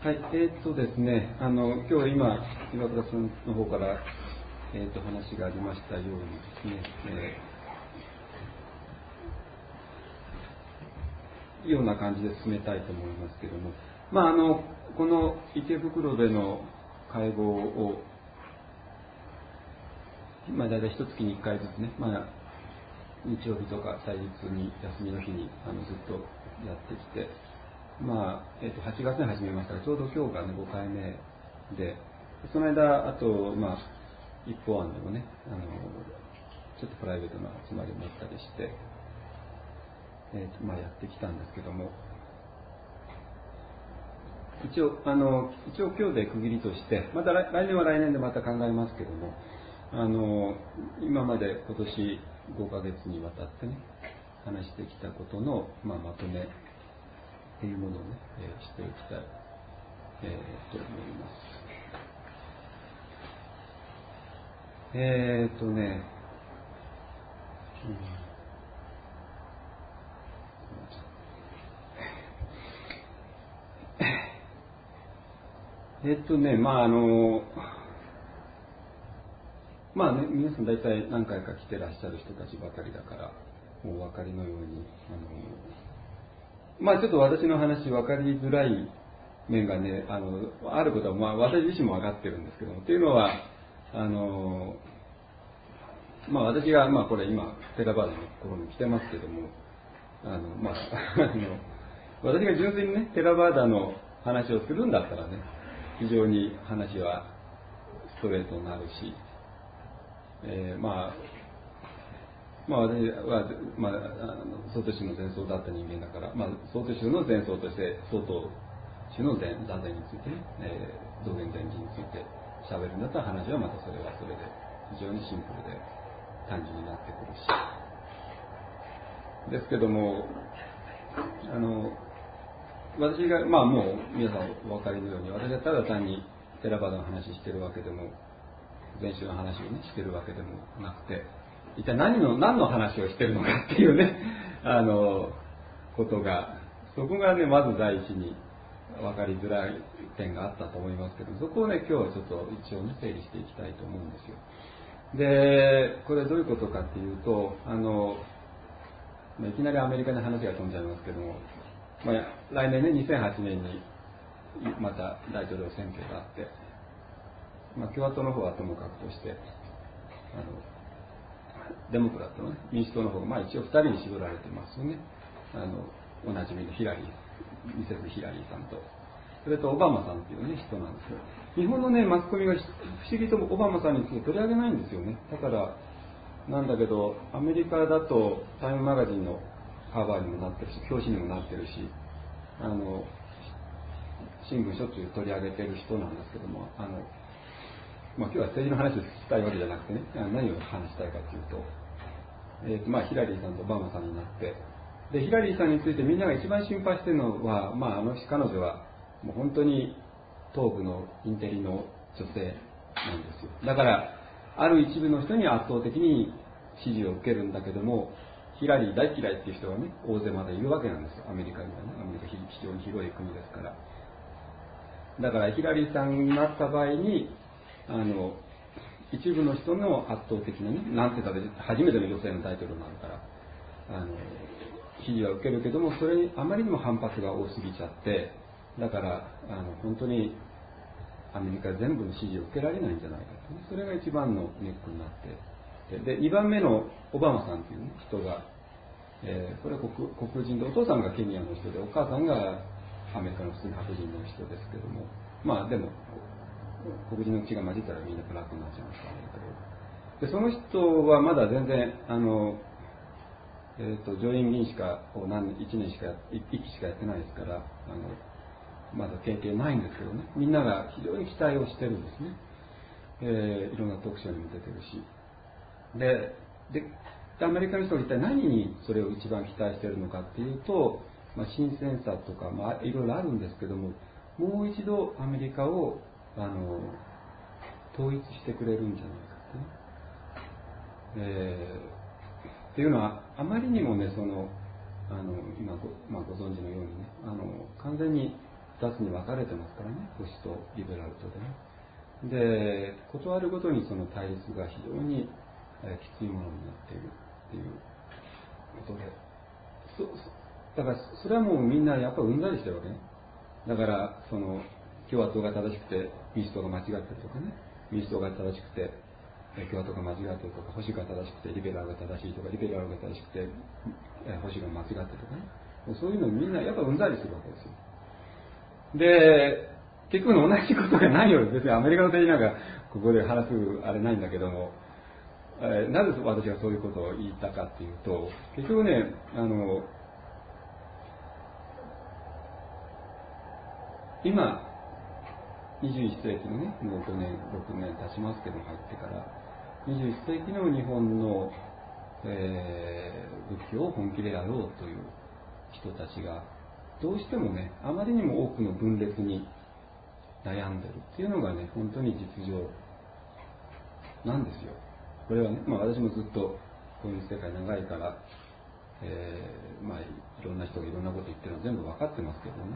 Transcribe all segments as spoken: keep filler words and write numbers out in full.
はい、えー、っとですね、あの今日今岩倉さんの方から、えー、っと話がありましたようにですね、えー、ような感じで進めたいと思いますけれども、まああのこの池袋での会合を、まあ大体一月にいっかいずつね、まあ日曜日とか祭日に休みの日にあのずっとやってきて。まあえー、とはちがつに始めましたが、ちょうど今日が、ね、ごかいめで、その間、あと、まあ、一方案でもねあの、ちょっとプライベートな集まりもあったりして、えーとまあ、やってきたんですけども、一応、あの一応今日で区切りとして、また来年は来年でまた考えますけども、あの今まで今年ごかげつにわたってね、話してきたことの、まあ、まとめというものをね、えー、していきたい、えー、と思います。えー、っとね、うん、えー、っとね、まああの、まあね、皆さん大体何回か来てらっしゃる人たちばかりだから、もうお分かりのように、あの、まあちょっと私の話分かりづらい面がね、あの、あることは、まあ私自身も分かってるんですけども、っていうのは、あの、まあ私が、まあこれ今、テラバードのところに来てますけども、あの、まあ、あの、私が純粋にね、テラバーダの話をするんだったらね、非常に話はストレートになるし、えー、まあ、まあ私は、まあ、曹洞宗の前奏だった人間だから、まあ、曹洞宗の前奏として、曹洞宗の前座禅について、ね、えー、道元禅師について喋るんだったら話はまたそれはそれで非常にシンプルで単純になってくるし。ですけども、あの、私が、まあもう皆さんお分かりのように、私がただ単にテラバーダの話してるわけでも、禅宗の話をね、してるわけでもなくて、一体何の、何の話をしてるのかっていうね、あの、ことが、そこがね、まず第一に分かりづらい点があったと思いますけど、そこをね、今日はちょっと一応ね、整理していきたいと思うんですよ。で、これどういうことかっていうと、あの、いきなりアメリカに話が飛んじゃいますけども、まあ、来年ね、にせんはちねんにまた大統領選挙があって、まあ、共和党の方はともかくとして、あのデモクラットの、ね、民主党の方が、まあ、一応ふたりに絞られてますよね。あのおなじみのヒラリー、ミセスヒラリーさんと、それとオバマさんっていう、ね、人なんですけど、日本の、ね、マスコミが不思議ともオバマさんについて取り上げないんですよね。だからなんだけど、アメリカだとタイムマガジンのカバーにもなってるし、表紙にもなってるし、あの新聞しょっちゅう取り上げてる人なんですけども、あのまあ、今日は政治の話をしたいわけじゃなくてね、何を話したいかというと、えーとまあ、ヒラリーさんとオバマさんになって、でヒラリーさんについてみんなが一番心配しているのは、まあ、あの彼女はもう本当に東部のインテリの女性なんですよ。だからある一部の人に圧倒的に支持を受けるんだけども、ヒラリー大嫌いっていう人がね、大勢まだいるわけなんですよ。アメリカにはね、アメリカ非常に広い国ですから。だからヒラリーさんになった場合に、あの一部の人の圧倒的なね、なんて言ったら初めての女性の大統領になるから、あの支持は受けるけども、それにあまりにも反発が多すぎちゃって、だからあの本当にアメリカ全部の支持を受けられないんじゃないかと、ね、それが一番のネックになって、でにばんめのオバマさんという、ね、人が、えー、これは 黒, 黒人で、お父さんがケニアの人で、お母さんがアメリカの普通の白人の人ですけども、まあでも黒人の血が混じったらみんなブラックになっちゃいますから、でその人はまだ全然あの、えー、と上院議員しかこう何いちねんしかいっきしかやってないですから、あのまだ経験ないんですけどね、みんなが非常に期待をしてるんですね。えー、いろんな特徴にも出てるし、ででアメリカの人が一体何にそれを一番期待しているのかっていうと、まあ、新鮮さとか、まあ、いろいろあるんですけども、もう一度アメリカをあの統一してくれるんじゃないかってね、えー、っていうのはあまりにもね、そのあの今ご、まあ、ご存知のようにね、あの完全に二つに分かれてますからね、保守とリベラルとでね。で、ことあるごとにその対立が非常にきついものになっているっていうことで、そだからそれはもうみんなやっぱりうんざりしてるわけね。だからその共和党が正しくて民主党が間違ってるとかね、民主党が正しくて共和党が間違ってるとか、保守が正しくてリベラルが正しいとか、リベラルが正しくて保守が間違ってるとかね、もうそういうのみんなやっぱうんざりするわけですよ。で、結局同じことがないようです。別にアメリカの政治なんかここで話すあれないんだけども、えー、なぜ私がそういうことを言ったかっていうと、結局ね、あの今にじゅういっ世紀のね、もうごねんろくねん経ちますけど、入ってからにじゅういっ世紀の日本の、えー、仏教を本気でやろうという人たちがどうしてもね、あまりにも多くの分裂に悩んでるっていうのがね、本当に実情なんですよ。これはね、まあ私もずっとこういう世界長いから、えー、まあいろんな人がいろんなこと言ってるの全部分かってますけどね。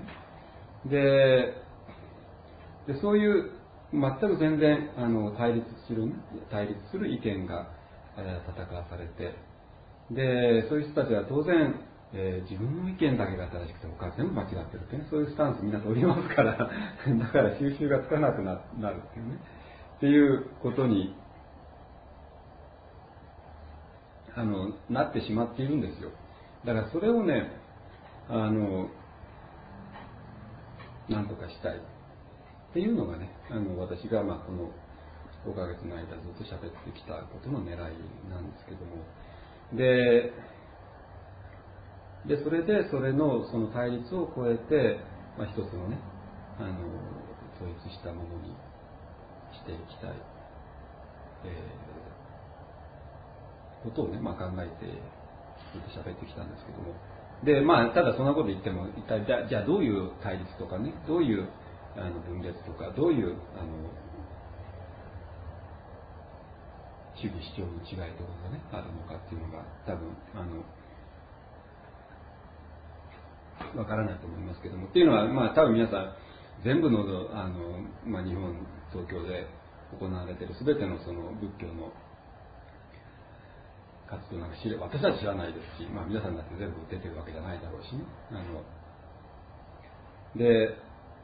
で、でそういう全く全然あの対立する、対立する意見が、えー、戦わされて、で、そういう人たちは当然、えー、自分の意見だけが正しくて他は全部間違ってるってね、そういうスタンスみんな取りますから、だから収拾がつかなく な, なるっていうね、っていうことにあのなってしまっているんですよ。だからそれをね、あのなんとかしたいっていうのがね、あの私がまあこのごかげつの間ずっと喋ってきたことの狙いなんですけども、で、でそれでそれのその対立を超えて、まあ、一つのね、あの統一したものにしていきたい、えー、ことをね、まあ、考えてずっと喋ってきたんですけども、で、まあ、ただそんなこと言っても一体じゃあ、じゃあどういう対立とかね、どういうあの分裂とか、どういうあの主義主張の違いとかがねあるのかっていうのが多分あのわからないと思いますけども、っていうのはまあ多分皆さん全部のあの、まあ、日本東京で行われている全てのその仏教の活動なんか知れば私は知らないですし、まあ、皆さんだって全部出てるわけじゃないだろうしね。あので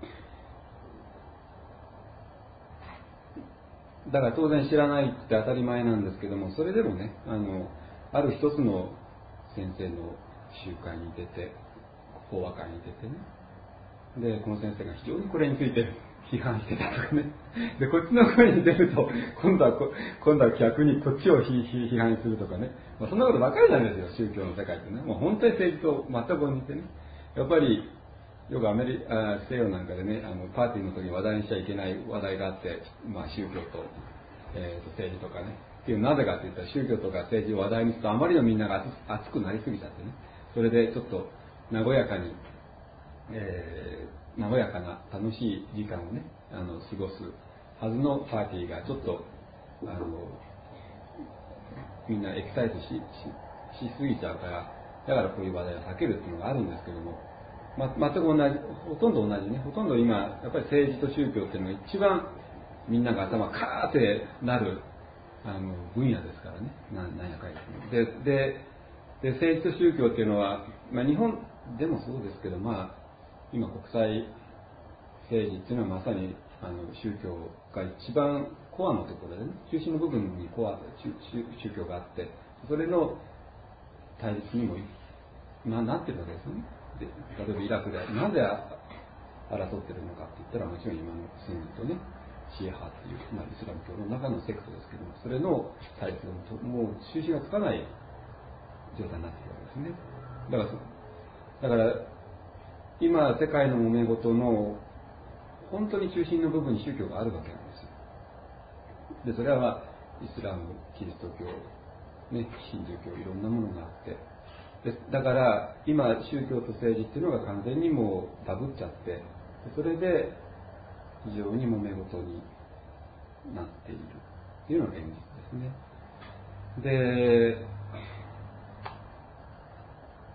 だから当然知らないって当たり前なんですけども、それでもね、あのある一つの先生の集会に出て、法話会に出てね、でこの先生が非常にこれについて批判してたとかね、でこっちの声に出ると今度はこ今度は逆にこっちを批判するとかね、まあ、そんなことばかりなんですよ、宗教の世界ってね。もう本当に政治と全く似てね、やっぱりよくアメリカ西洋なんかでね、あのパーティーの時に話題にしちゃいけない話題があって、まあ、宗教と、えー、と政治とかねっていう、なぜかっていったら宗教とか政治を話題にするとあまりのみんなが熱くなりすぎちゃってね、それでちょっと和やかに、えー、和やかな楽しい時間をねあの過ごすはずのパーティーがちょっとあのみんなエキサイト し, し, しすぎちゃうから、だからこういう話題を避けるっていうのがあるんですけども、ま、全く同じ、ほとんど同じね、ほとんど今やっぱり政治と宗教っていうのが一番みんなが頭カーってなるあの分野ですからね、ななんやかんやででで政治と宗教っていうのは、まあ、日本でもそうですけど、まあ、今国際政治っていうのはまさにあの宗教が一番コアのところでね、中心の部分にコア宗教があって、それの対立にもななってるわけですよね。で例えばイラクでなぜ争ってるのかって言ったら、もちろん今のスンニとねシーア派っていう、まあ、イスラム教の中のセクトですけども、それの対立がもう収拾がつかない状態になっているわけですね。だからだから今世界の揉め事の本当に中心の部分に宗教があるわけなんですよ。でそれは、まあ、イスラム、キリスト教、ね、ヒンドゥー教、いろんなものがあって、でだから今宗教と政治っていうのが完全にもうダブっちゃって、それで非常に揉め事になっているっていうのが現実ですね。で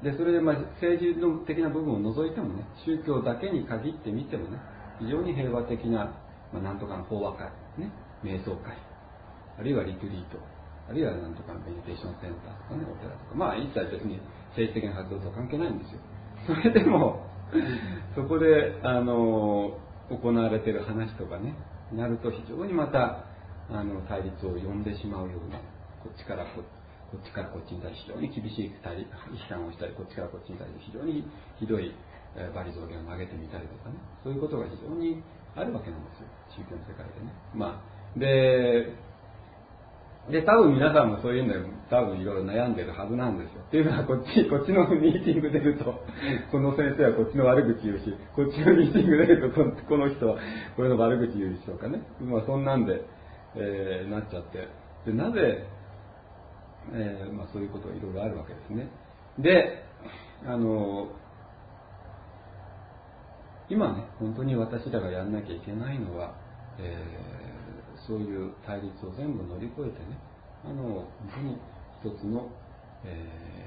でそれでまあ政治的な部分を除いてもね、宗教だけに限ってみてもね、非常に平和的な、まあ、なんとかの法話会、ね、瞑想会、あるいはリトリート、あるいはなんとかのメディテーションセンターとかね、お寺とか、まあ一切別に政治的な活動とは関係ないんですよ。それでもそこであの行われている話とかね、なると非常にまたあの対立を呼んでしまうような、こっちからここっちからこっちに対して非常に厳しい対批判をしたり、こっちからこっちに対して非常にひどい罵詈雑言を投げてみたりとかね、そういうことが非常にあるわけなんですよ、宗教の世界でね。まあでで多分皆さんもそういうの多分いろいろ悩んでるはずなんですよ。っていうのはこっちこっちのミーティング出るとこの先生はこっちの悪口言うし、こっちのミーティング出るとこの、この人はこれの悪口言うしとかね、まあそんなんで、えー、なっちゃって、でなぜ、えーまあ、そういうことがいろいろあるわけですね。で、あの今ね本当に私らがやんなきゃいけないのは、えーそういう対立を全部乗り越えてね、あの本当に一つの、え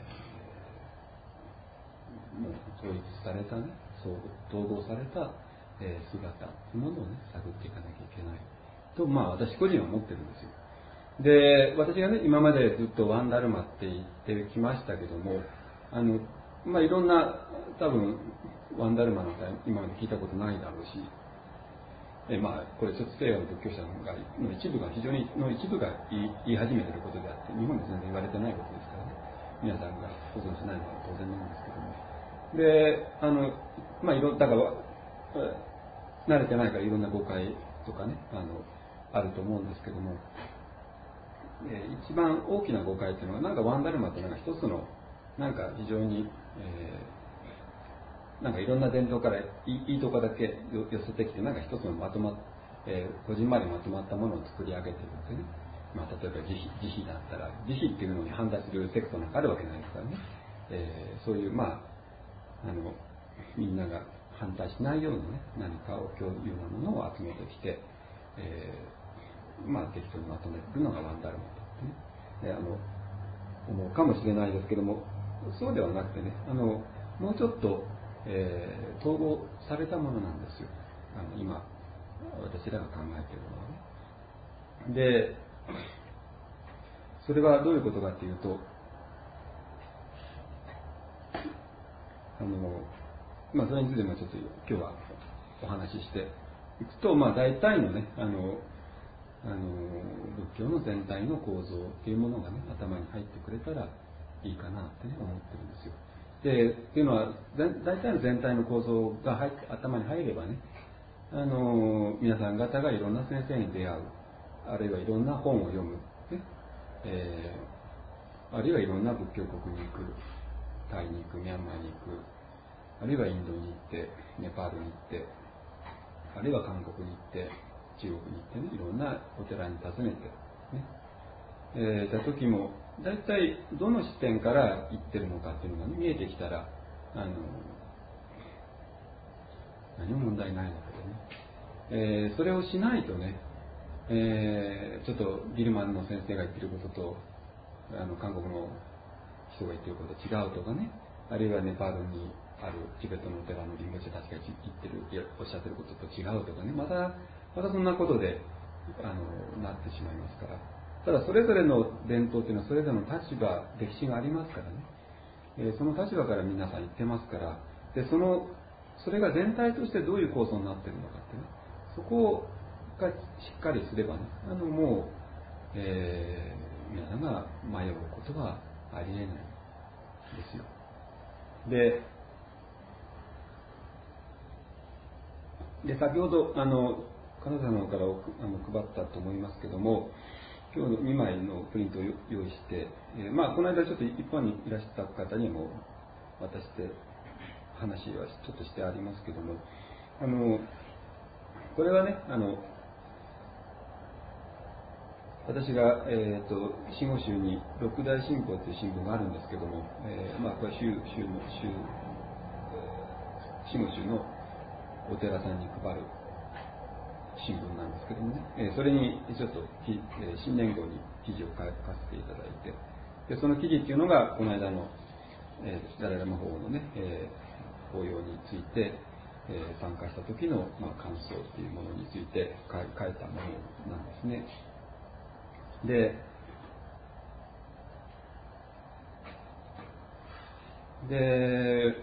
ー、もう統一されたね、統合された、えー、姿というものをね探っていかなきゃいけないと、まあ私個人は思ってるんですよ。で、私がね今までずっとワンダルマって言ってきましたけども、あのまあいろんな多分ワンダルマなんか今まで聞いたことないだろうし。えまあ、これちょっと西洋の仏教者の一部が非常にの一部が言い、言い始めていることであって、日本で全然言われてないことですからね、皆さんがご存じないのは当然なんですけども、で、あのまあいろだから慣れてないからいろんな誤解とかねあのあると思うんですけども、え一番大きな誤解っていうのはなんかワンダルマっていうのが一つのなんか非常に、えーなんかいろんな伝統からいいとこだけ寄せてきて、なんか一つのまとまっ、えー、こじんまりまとまったものを作り上げてるんですよね。まあ、例えば慈悲、慈悲だったら、慈悲っていうのに反対するセクトなんかあるわけないですからね。えー、そういう、まあ、あの、みんなが反対しないようなね、何かを共有なものを集めてきて、えー、まあ、適当にまとめるのがワンダルマと、ね。で、あの、思うかもしれないですけども、そうではなくてね、あの、もうちょっと、えー、統合されたものなんですよ。あの今私らが考えているのはね。で、それはどういうことかというと、あのまあそれについてもちょっと今日はお話ししていくと、まあ大体のねあのあの仏教の全体の構造っていうものがね頭に入ってくれたらいいかなってね思ってるんですよ。でっていうのは大体の全体の構造が入って頭に入ればね、あの皆さん方がいろんな先生に出会う、あるいはいろんな本を読む、ねえー、あるいはいろんな仏教国に行く、タイに行く、ミャンマーに行く、あるいはインドに行ってネパールに行って、あるいは韓国に行って中国に行ってね、いろんなお寺に訪ねてね、えー、た時も大体どの視点から言ってるのかっていうのが、ね、見えてきたらあの何も問題ないのでね、えー、それをしないとね、えー、ちょっとギルマンの先生が言ってることとあの韓国の人が言ってること違うとかね、あるいはネパールにあるチベットのお寺のリンゴチェたちが言ってるおっしゃってることと違うとかね、またまたそんなことであのなってしまいますから。ただそれぞれの伝統というのはそれぞれの立場、歴史がありますからね、えー、その立場から皆さん言ってますから、でそのそれが全体としてどういう構想になっているのかってね、そこがしっかりすればね、あのもう、えー、皆さんが迷うことはありえないんですよ。で、で先ほどあの金沢の方からあの配ったと思いますけども、今日のにまいのプリントを用意して、えー、まあこの間ちょっと一般にいらした方にも渡して話はちょっとしてありますけども、あのこれはね、あの私が、えー、と真言宗に六大新報という新聞があるんですけども、えー、まあこれ宗宗の宗真言宗のお寺さんに配る新聞なんですけどもね、えー、それにちょっと、えー、新年号に記事を書かせていただいて、でその記事っていうのがこの間の、 えー、ダライラマ法のね、えー、法要について、えー、参加した時の、まあ、感想というものについて書いたものなんですね。で、で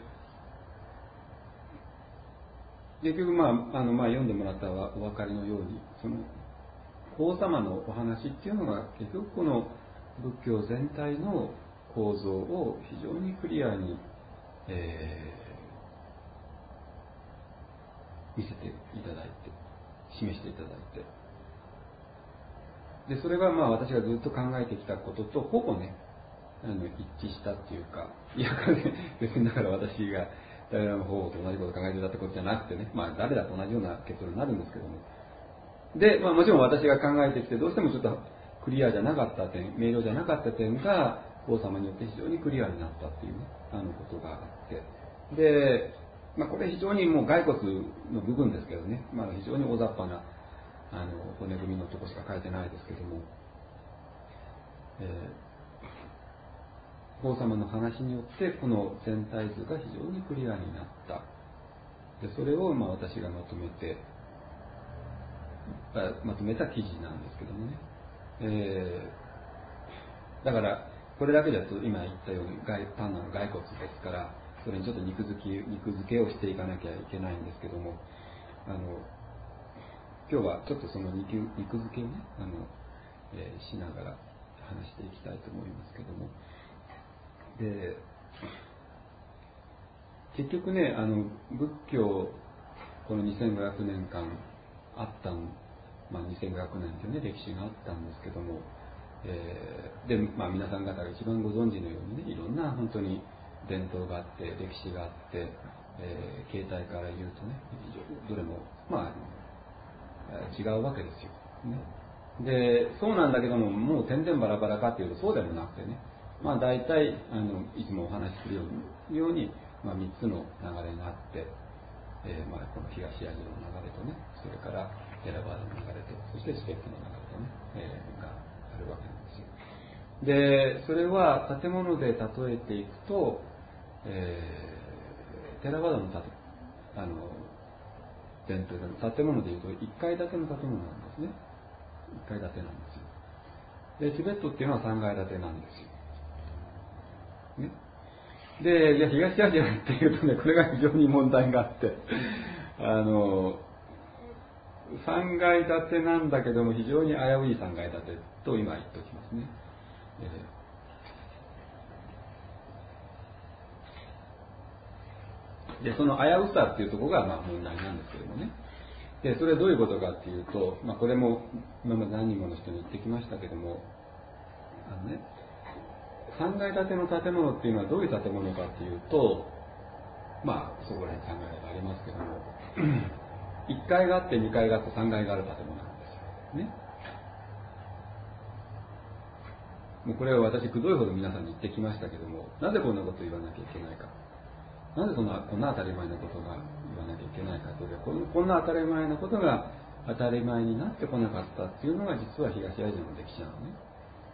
結局、まああのまあ、読んでもらったらお分かりのように、その法様のお話っていうのが結局この仏教全体の構造を非常にクリアに、えー、見せていただいて、示していただいて、でそれがまあ私がずっと考えてきたこととほぼね、あの一致したっていうか、いや別にだから私が誰らの方と同じことを考えてたってことじゃなくてね、まあ誰だと同じような結論になるんですけども、で、まあ、もちろん私が考えてきてどうしてもちょっとクリアじゃなかった点、明瞭じゃなかった点が王様によって非常にクリアになったっていうね、あのことがあって、で、まあ、これ非常にもう骸骨の部分ですけどね、まあ、非常に大雑把なあの骨組みのとこしか書いてないですけども、えー、王様の話によってこの全体図が非常にクリアになった。でそれをまあ私がまとめてまとめた記事なんですけどもね、えー、だからこれだけだと今言ったように単なる骸骨ですから、それにちょっと肉付き肉付けをしていかなきゃいけないんですけども、あの今日はちょっとその 肉, 肉付けをねあの、えー、しながら話していきたいと思いますけども、で結局ね、あの仏教このにせんごひゃくねんかんあったんまあ、にせんごひゃくねんという、ね、歴史があったんですけども、えー、で、まあ、皆さん方が一番ご存知のようにね、いろんな本当に伝統があって歴史があって、えー、形態から言うとね、どれもまあ違うわけですよ、ね。でそうなんだけども、もう全然バラバラかというとそうでもなくてね、まあ、大体あのいつもお話しするように、ようにまあ、みっつの流れがあって、えーまあ、この東アジアの流れとね、それからテラバードの流れと、そしてスペックの流れとね、えー、があるわけなんですよ。で、それは建物で例えていくと、えー、テラバードの建あの伝統で建物でいうといっかい建ての建物なんですね。いっかい建てなんですよ。で、チベットっていうのはさんがい建てなんですよ。ね。で、いや東アジアっていうとね、これが非常に問題があって、あの、さんがい建てなんだけども非常に危ういさんがい建てと今言っておきますね。でその危うさっていうところがまあ問題なんですけどもね。でそれはどういうことかっていうと、まあ、これも今まで何人もの人に言ってきましたけども、あのね、さんがい建ての建物っていうのはどういう建物かっていうと、まあそこら辺さんがいがありますけどもいっかいがあってにかいがあってさんがいがある建物なんですよね。もうこれは私くどいほど皆さんに言ってきましたけども、なぜこんなことを言わなきゃいけないか、なぜこんなこんな当たり前のことが言わなきゃいけないかというと、このこんな当たり前のことが当たり前になってこなかったっていうのが実は東アジアの歴史なのね。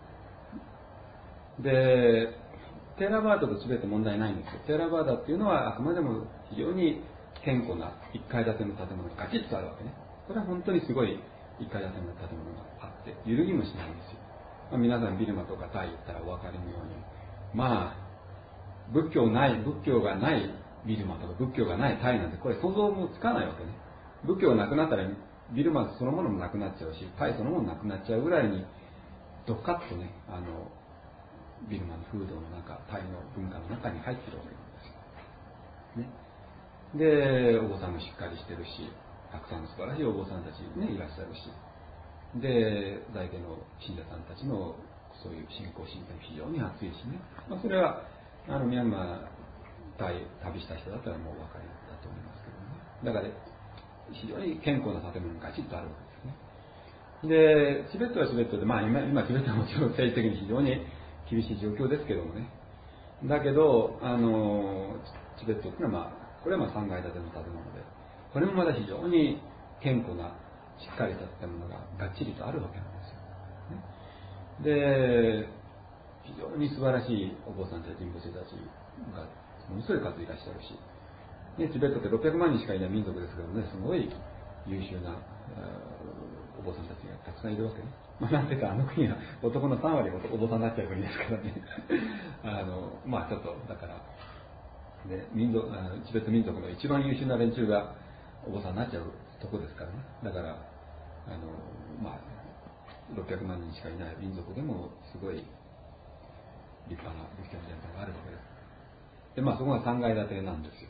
でテーラバーダと全て問題ないんですよ。テーラバーダっていうのはあくまでも非常に堅固ないっかい建ての建物がガチッとあるわけね。これは本当にすごいいっかい建ての建物があって揺るぎもしないんですよ。まあ、皆さんビルマとかタイ行ったらお分かりのように、まあ仏教ない仏教がないビルマとか仏教がないタイなんてこれ想像もつかないわけね。仏教がなくなったらビルマそのものもなくなっちゃうし、タイそのものもなくなっちゃうぐらいにドカッとね、あのビルマの風土の中、タイの文化の中に入ってるわけなんですよ、ね。でお坊さんもしっかりしてるし、たくさんの素晴らしいお坊さんたち、ね、いらっしゃるし、で在家の信者さんたちのそういう信仰心が非常に熱いしね、まあ、それはあのミャンマー旅した人だったらもうお分かりだと思いますけどね。だから非常に堅固な建物がガチッとあるわけですね。でチベットはチベットで、まあ今、今チベットはもちろん政治的に非常に厳しい状況ですけどもね、だけどあのチベットっていうのは、まあ、これはまあさんがい建ての建物で、これもまだ非常に堅固なしっかりした建物ががっちりとあるわけなんですよ、ね。で非常に素晴らしいお坊さんたち、神仏師たちがものすごい数いらっしゃるし、ね、チベットってろっぴゃくまんにんしかいない民族ですけどね、すごい優秀なお坊さんたちがたくさんいるわけね。まあ、なんていうかあの国は男のさんわりがお坊さんになっちゃう国ですからねあのまあちょっとだからで民族あのチベット民族の一番優秀な連中がお坊さんになっちゃうとこですからね。だからあのまあろっぴゃくまんにんしかいない民族でもすごい立派な仏教の伝統があるわけです。でまあそこがさんがい建てなんですよ。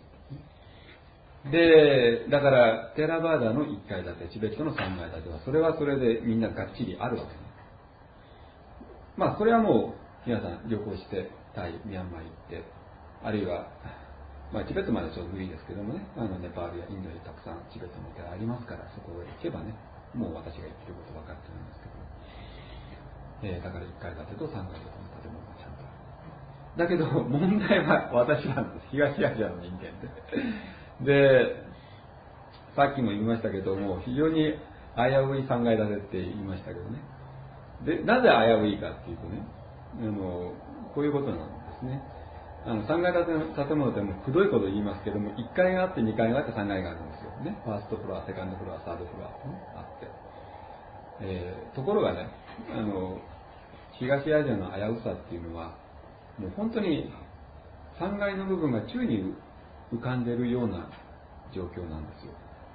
でだからテラバーダのいっかい建て、チベットのさんがい建てはそれはそれでみんながっちりあるわけね。まあそれはもう皆さん旅行してタイ、ミャンマー行ってあるいはまあチベットまでちょっと無理ですけどもね、あのネパールやインドにたくさんチベットのお寺ありますから、そこへ行けばねもう私が言ってること分かると思いますけど、えー、だからいっかい建てとさんがい建ての建物がちゃんとある。だけど問題は私なんです。東アジアの人間ででさっきも言いましたけども、非常に危ういさんがい建てって言いましたけどね。でなぜ危ういかっていうとね、あのこういうことなんですね。あのさんがい建ての建物でもくどいこと言いますけども、いっかいがあってにかいがあってさんがいがあるんですよね。ファーストフロア、セカンドフロア、サードフロアってねあって、えー、ところがね、あの東アジアの危うさっていうのはもう本当にさんがいの部分が宙に浮かんでいるような状況なんですよ。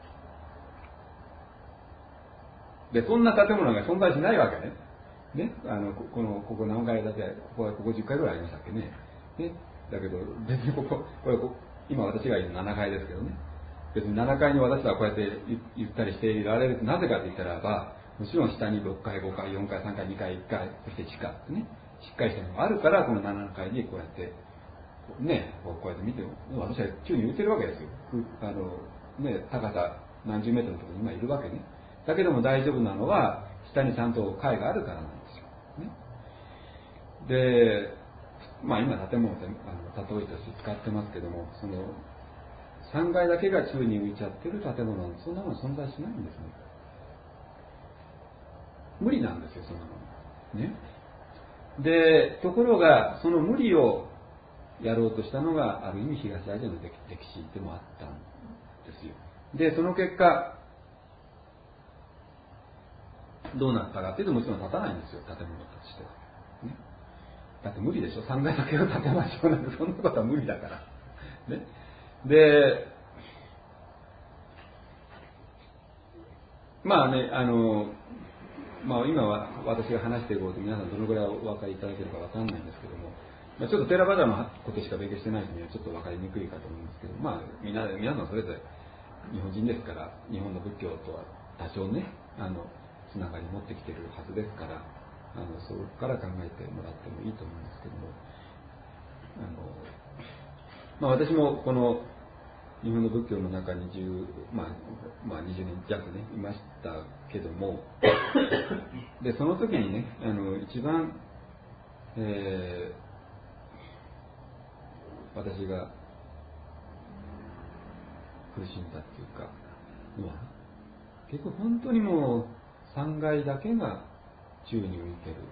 でそんな建物が存在しないわけね。ね、あのここのここ何階建て、ここはここじゅっかいぐらいありましたっけね。ねだけど別にこここれこ今私がいるななかいですけどね。別にななかいに私はこうやってゆったりしていられるとなぜかと言ったらば、もちろん下にろっかい、ごかい、よんかい、さんかい、にかい、いっかい、そして地下ってね、しっかりしたのがあるからこのななかいにこうやってね、こうやって見ても私は宙に浮いてるわけですよ。あのね、高さ何十メートルのところに今いるわけね。だけども大丈夫なのは下にちゃんと階があるからなんですよ。ね、で、まあ今建物であの例えとして使ってますけども、そのさんがいだけが宙に浮いちゃってる建物はそんなもの存在しないんですね。無理なんですよ、そんなもの。ね。で、ところがその無理をやろうとしたのがある意味東アジアの歴史でもあったんですよ。で、その結果どうなったかっていうと、もちろん建たないんですよ、建物としては、ね、だって無理でしょ、さんがいだけを建てましょうなんてそんなことは無理だから、ね、でまあねあのまあ今は私が話していこうと皆さんどのぐらいお分かりいただけるか分かんないんですけども、まあ、ちょっとテラバダのことしか勉強してない人にはちょっと分かりにくいかと思うんですけど、まあ皆皆さんそれぞれ日本人ですから、日本の仏教とは多少ねあのつながり持ってきているはずですから、あのそこから考えてもらってもいいと思うんですけども、あの、まあ、私もこの日本の仏教の中にじゅう、まあ、まあにじゅうねん弱ねいましたけどもでその時にねあの一番、えー、私が苦しんだっていうかのは結局本当にもうさんがいだけが宙に浮いてる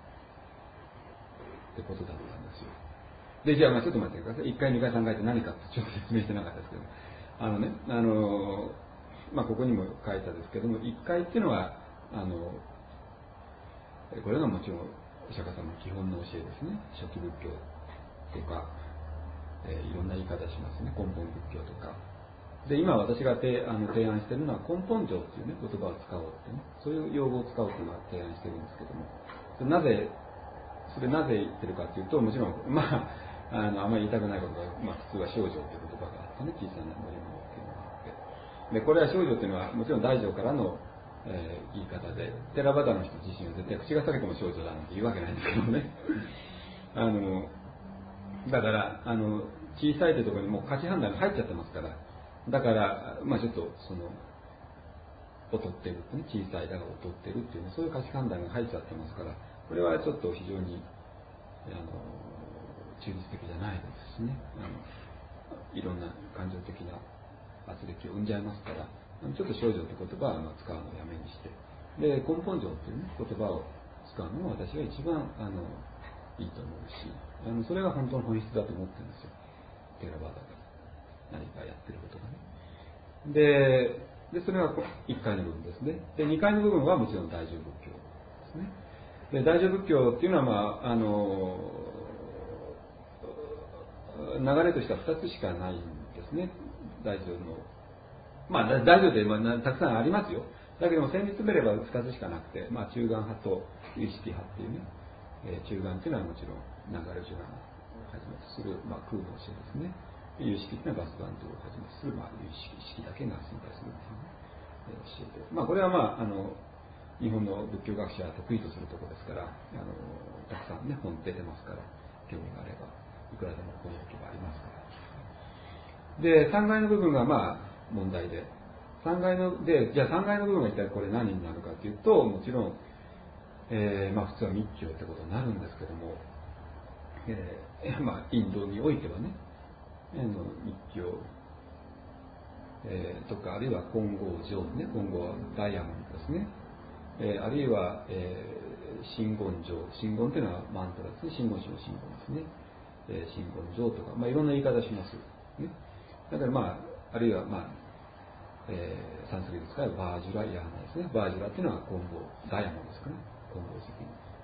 ってことだったんですよ。でじゃあまあちょっと待ってください。いっかいにかいさんがいって何かってちょっと説明してなかったですけど、あのねあのまあここにも書いたんですけども、いっかいっていうのはあのこれがもちろんお釈迦様の基本の教えですね。初期仏教とか、えー、いろんな言い方しますね。根本仏教とかで、今私が提あの提案しているのは根本上っていうね言葉を使おうってね、そういう用語を使おうというのは提案しているんですけども、それなぜそれなぜ言ってるかというと、もちろんまああのあまり言いたくないことが、まあ、普通は少女という言葉があってね、小さな乗り物っていうのがあって、でこれは少女というのはもちろん大乗からの、えー、言い方で、テラバダの人自身は絶対口が裂けても少女だなんて言うわけないんですけどもねあのだからあの小さいというところにもう価値判断が入っちゃってますから、だからまあちょっとその劣っているってね、小さいだが劣っているっていう、ね、そういう価値判断が入っちゃってますから、これはちょっと非常にあの中立的じゃないですしね、あのいろんな感情的な圧力を生んじゃいますから、ちょっと少女という言葉はまあ使うのをやめにして、で根本上という、ね、言葉を使うのも私は一番あのいいと思うし、あのそれが本当の本質だと思ってるんですよ、テラバーダが何かやってることがね。で、でそれがいっかいの部分ですね。で、にかいの部分はもちろん大乗仏教ですね。で、大乗仏教っていうのは、まあ、あの流れとしてはふたつしかないんですね。大乗の。まあ、大乗で、まあ、たくさんありますよ。だけども、先日見ればふたつしかなくて、まあ、中眼派と有識派っていうね、えー、中眼っていうのはもちろん、流れ中眼をはじめとする、まあ、空の教えですね。有識っていうのはバス眼とをはじめとする、まあ、有識式だけが存在するっていう、ね、教えて。まあ、これはまあ、あの、日本の仏教学者は得意とするところですから、あのたくさんね、本出てますから、興味があれば、いくらでも翻訳がありますから。で、さんがいの部分がまあ問題で、さんがいので、じゃあさんがいの部分が一体これ何になるかというと、もちろん、えー、まあ普通は密教ってことになるんですけども、えー、まあインドにおいてはね、あの密教、えー、とか、あるいは金剛浄ね、金剛はダイヤモンドですね。えー、あるいは、えー、真言浄、真言というのはマントラですね、真言宗の真言ですね、えー、真言浄とか、まあ、いろんな言い方します、ね、だからまああるいはまあ、えー、サンスクリット使えばバージュラ・ヤーナですね。バージュラっていうのは金剛ダイヤモンドですかね、金剛石、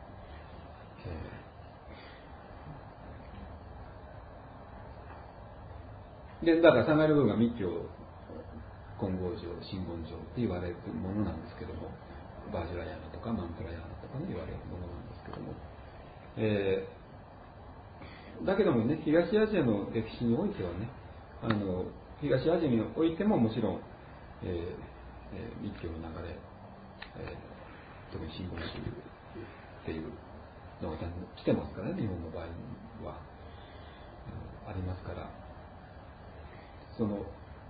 えー、でだからさんがいの部分が密教金剛浄、真言浄って言われるものなんですけども、バージュラヤーナとかマントラヤーナとかね言われるものなんですけども、えー、だけどもね、東アジアの歴史においてはね、あの東アジアにおいてももちろん、えーえー、密教の流れ、えー、特に真言宗っていうのが来てますからね、日本の場合はありますから、その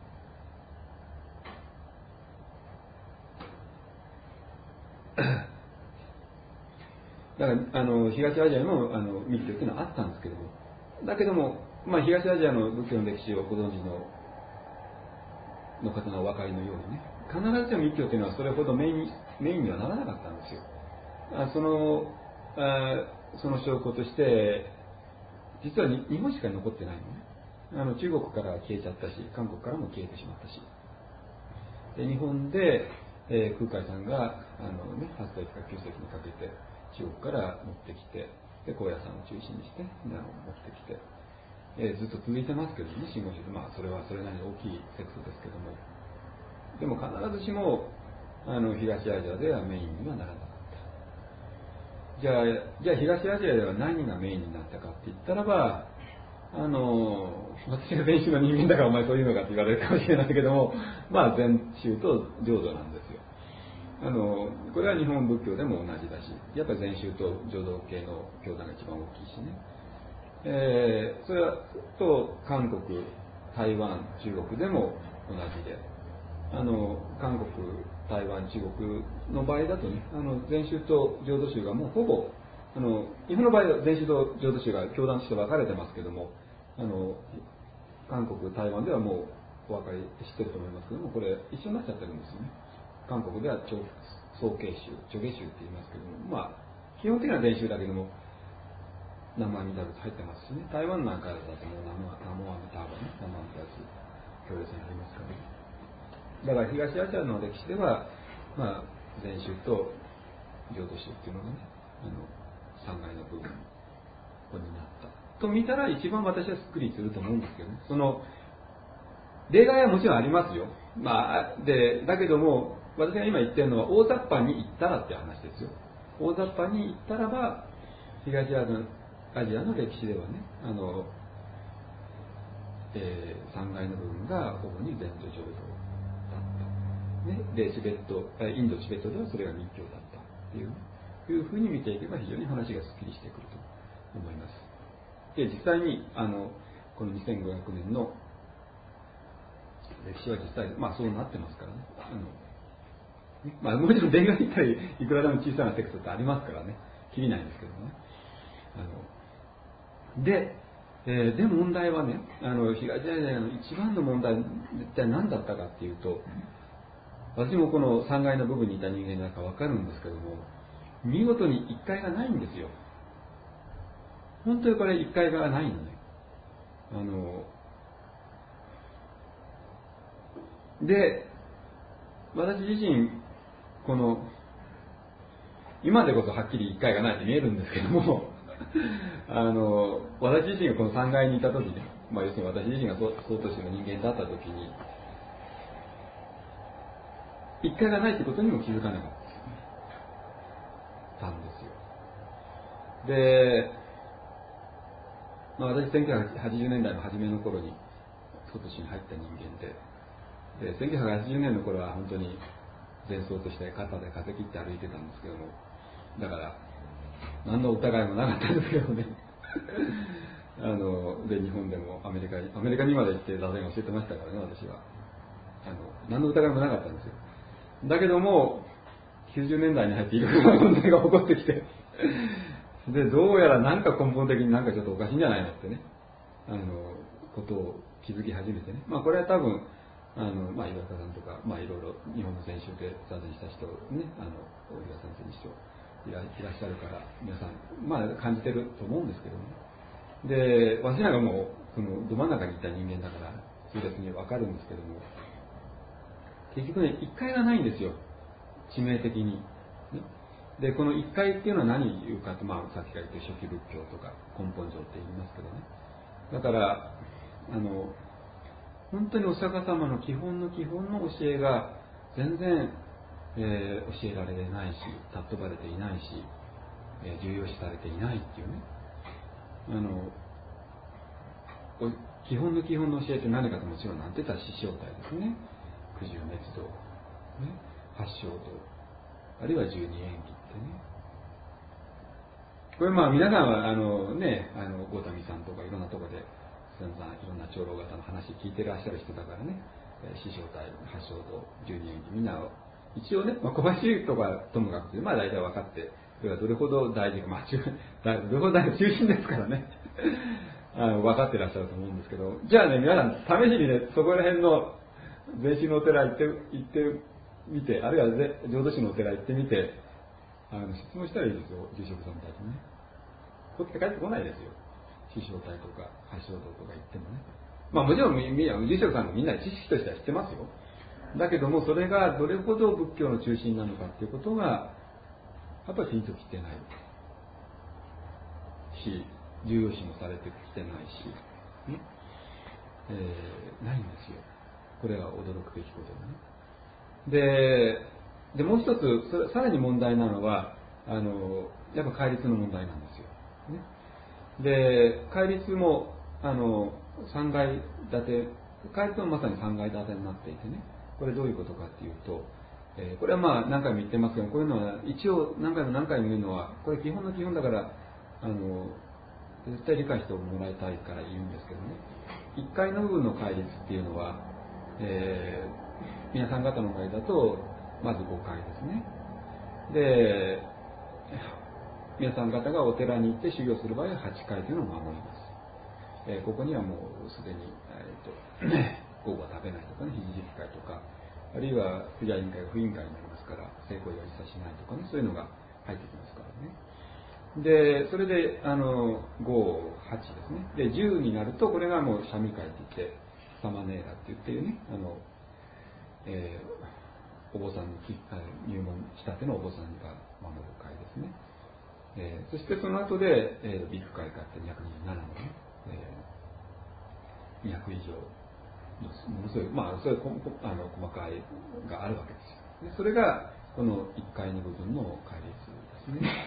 だからあの東アジアにもあの密教っていうのはあったんですけども、だけども、まあ、東アジアの仏教の歴史をご存知のの方がお分かりのようにね、必ずしも密教っていうのはそれほどメインメインにはならなかったんですよ。あそのあその証拠として実は日本しか残ってないのね。あの中国から消えちゃったし、韓国からも消えてしまったし、で日本で、えー、空海さんがあの、ね、はっせいきからきゅうせいきにかけて中国から持ってきて、で高野山を中心にして持ってきて、えー、ずっと続いてますけどね、真言宗、まあそれはそれなりに大きいセクトですけども、でも必ずしもあの東アジアではメインにはならなかった。じゃあじゃあ東アジアでは何がメインになったかって言ったらば、あの私が禅宗の人間だからお前そういうのかって言われるかもしれないけども、まあ禅宗と浄土なんですよ。あのこれは日本仏教でも同じだし、やっぱり禅宗と浄土系の教団が一番大きいしね、えー、それはと韓国、台湾、中国でも同じで、あの韓国、台湾、中国の場合だとね、あの禅宗と浄土宗がもうほぼ、あの日本の場合は禅宗と浄土宗が教団として分かれてますけども、あの韓国、台湾ではもうお分かり知ってると思いますけども、これ一緒になっちゃってるんですよね。韓国では曹慶宗、チョゲ宗って言いますけども、まあ基本的には禅宗だけども南無阿弥陀仏入ってますしね、台湾なんかだともう南無阿弥陀仏ね、南無阿弥陀仏教列にありますからね。だから東アジアの歴史では、まあ、禅宗と浄土宗っていうのがね、あの三階の部分になったと見たら一番私はすっくりすると思うんですけどね。その例外はもちろんありますよ。まあ、でだけども私が今言ってるのは大雑把に言ったらっていう話ですよ。大雑把に言ったらば東アジアのアジアの歴史ではね、あの、えー、三階の部分が主に禅と浄土だった、ね、でチベットインドチベットではそれが密教だったっていう、いうふうに見ていけば非常に話がすっきりしてくると思います。で実際にあのこのにせんごひゃくねんの歴史は実際、まあ、そうなってますからね。あのまあ、もちろん例外言ったりいくらでも小さなテクストってありますからね、切りないんですけどね。あので、えー、で問題はね、あの東アジアの一番の問題一体何だったかっていうと、私もこのさんがいの部分にいた人間だから分かるんですけども、見事にいっかいがないんですよ。 本当にこれ一回がないのね。あので私自身この今でこそはっきり一回がないって見えるんですけどもあの私自身がこのさんがいにいた時ね、まあ、要するに私自身がそうそうとしての人間だった時に一回がないってことにも気づかなかったんですよ。で、まあ、私せんきゅうひゃくはちじゅうねんだいの初めの頃に今年に入った人間で、でせんきゅうひゃくはちじゅうねんの頃は本当に前奏として肩で風切って歩いてたんですけども、だから何の疑いもなかったんですけどねあので日本でもアメリカにアメリカにまで行って座禅を教えてましたからね、私はあの何の疑いもなかったんですよ。だけどもきゅうじゅうねんだいに入っていろいろな問題が起こってきてでどうやら何か根本的に何かちょっとおかしいんじゃないのってね、あのことを気づき始めてね、まあこれは多分あの、まあ、岩田さんとか、まあ、いろいろ日本の先週で座禅した人ね、あの岩田先生にしていらいらっしゃるから皆さん、まあ、感じてると思うんですけども、で私なんかもうそのど真ん中にいた人間だから痛烈に分かるんですけども、結局ね一回がないんですよ、致命的に、ね、でこの一回っていうのは何言うかと、まあ、さっきから言って初期仏教とか根本上って言いますけどね、だからあの本当にお釈迦様の基本の基本の教えが全然、えー、教えられないし尊ばれていないし、えー、重要視されていないっていうね、あの基本の基本の教えって何かともちろんなんて言ったら四正体ですね、九十滅道、ね、八正道、あるいは十二縁起ってね、これまあ皆さんはあのね、あのゴータミさんとかいろんなところでいろんな長老方の話聞いてらっしゃる人だからね、四正体、八正道、十二縁起、みんな一応ね、まあ、小林とかともかくまあ大体分かって、それがどれほど大事か、まあ、どれほど大事、中心ですからねあの分かってらっしゃると思うんですけど、じゃあね、皆さん試しにね、そこら辺の前身のお寺行って行ってみて、あるいは浄土宗のお寺行ってみて、あの質問したらいいですよ、住職さんたちね。こっち帰ってこないですよ、四正体とか八正道とか言ってもね。まあもちろん住職さんもみんな知識としては知ってますよ。だけどもそれがどれほど仏教の中心なのかっていうことがやっぱりピンときてないし、重要視もされてきてないし、ねえー、ないんですよ。これは驚くべきことだね。で、でもう一つそれさらに問題なのはあのやっぱ戒律の問題なんですよ。ね、で戒律もあのさんがい建て、戒律もまさにさんがい建てになっていてね、これどういうことかっていうと、えー、これはまあ何回も言ってますけど、こういうのは一応何回も何回も言うのはこれ基本の基本だから、あの絶対理解してもらいたいから言うんですけどね、いっかいの部分の戒律っていうのは、えー、皆さん方の場合だとまずごかいですね。で皆さん方がお寺に行って修行する場合ははちかいというのを守ります。えー、ここにはもうすでに、えー、と午後は食べないとかね、肘引き会とか、あるいは不邪委員会が不委員会になりますから性行為は一切しないとかね、そういうのが入ってきますからね。でそれであのご、はちですね。でじゅうになるとこれがもう三味会といってサマネーラって言っていうね、あの、えー、お坊さんの入門したてのお坊さんが守る会ですね。えー、そしてその後で、えー、ビッグ会があってにひゃくにじゅうななのね、えー、にひゃく以上のものすごい、まあそういうあの細かいがあるわけですよ。でそれがこのいっかいの部分の戒律ですね。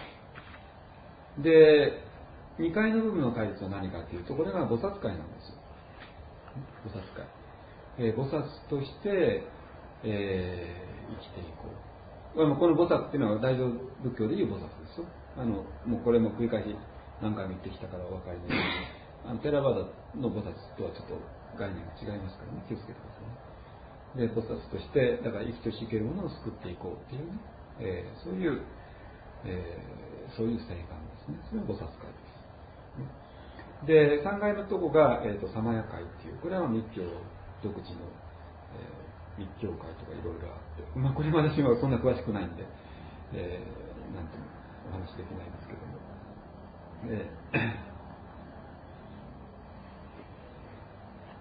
でにかいの部分の戒律は何かというと、これが菩薩戒なんですよ。菩薩戒、えー、菩薩として、えー、生きていこう。あのこの菩薩っていうのは大乗仏教でいう菩薩ですよ。あのもうこれも繰り返し何回も言ってきたからお分かりのように、あのテラバダの菩薩とはちょっと概念が違いますからね、気をつけてくださいね。で菩薩としてだから生きとし生けるものを救っていこうっていうね、えー、そういう、えー、そういう聖観ですね。それは菩薩会です。でさんがいのとこが、えーと、サマヤ会っていう、これは密教独自の、えー、密教会とかいろいろあって、まあこれ私はそんな詳しくないんで、えー、なんていうのお話できないんですけども、で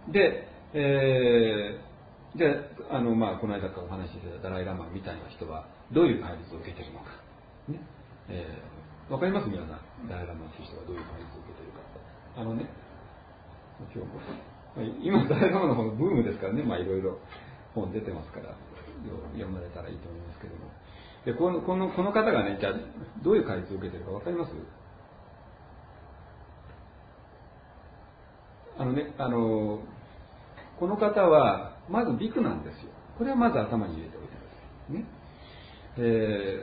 で、えー、であの、まあ、この間からお話ししてたダライ・ラマみたいな人はどういう戒律を受けているのか、ねえー、分かります皆さん、ダライ・ラマという人がどういう戒律を受けているか。あのね、今日も今ダライ・ラマの方のブームですからね、まあ、いろいろ本出てますから読まれたらいいと思いますけども、でこのこのこの方がね、じゃあどういう戒律を受けているか分かります？あのね、あのこの方はまずビクなんですよ。これはまず頭に入れておいてくださいね。え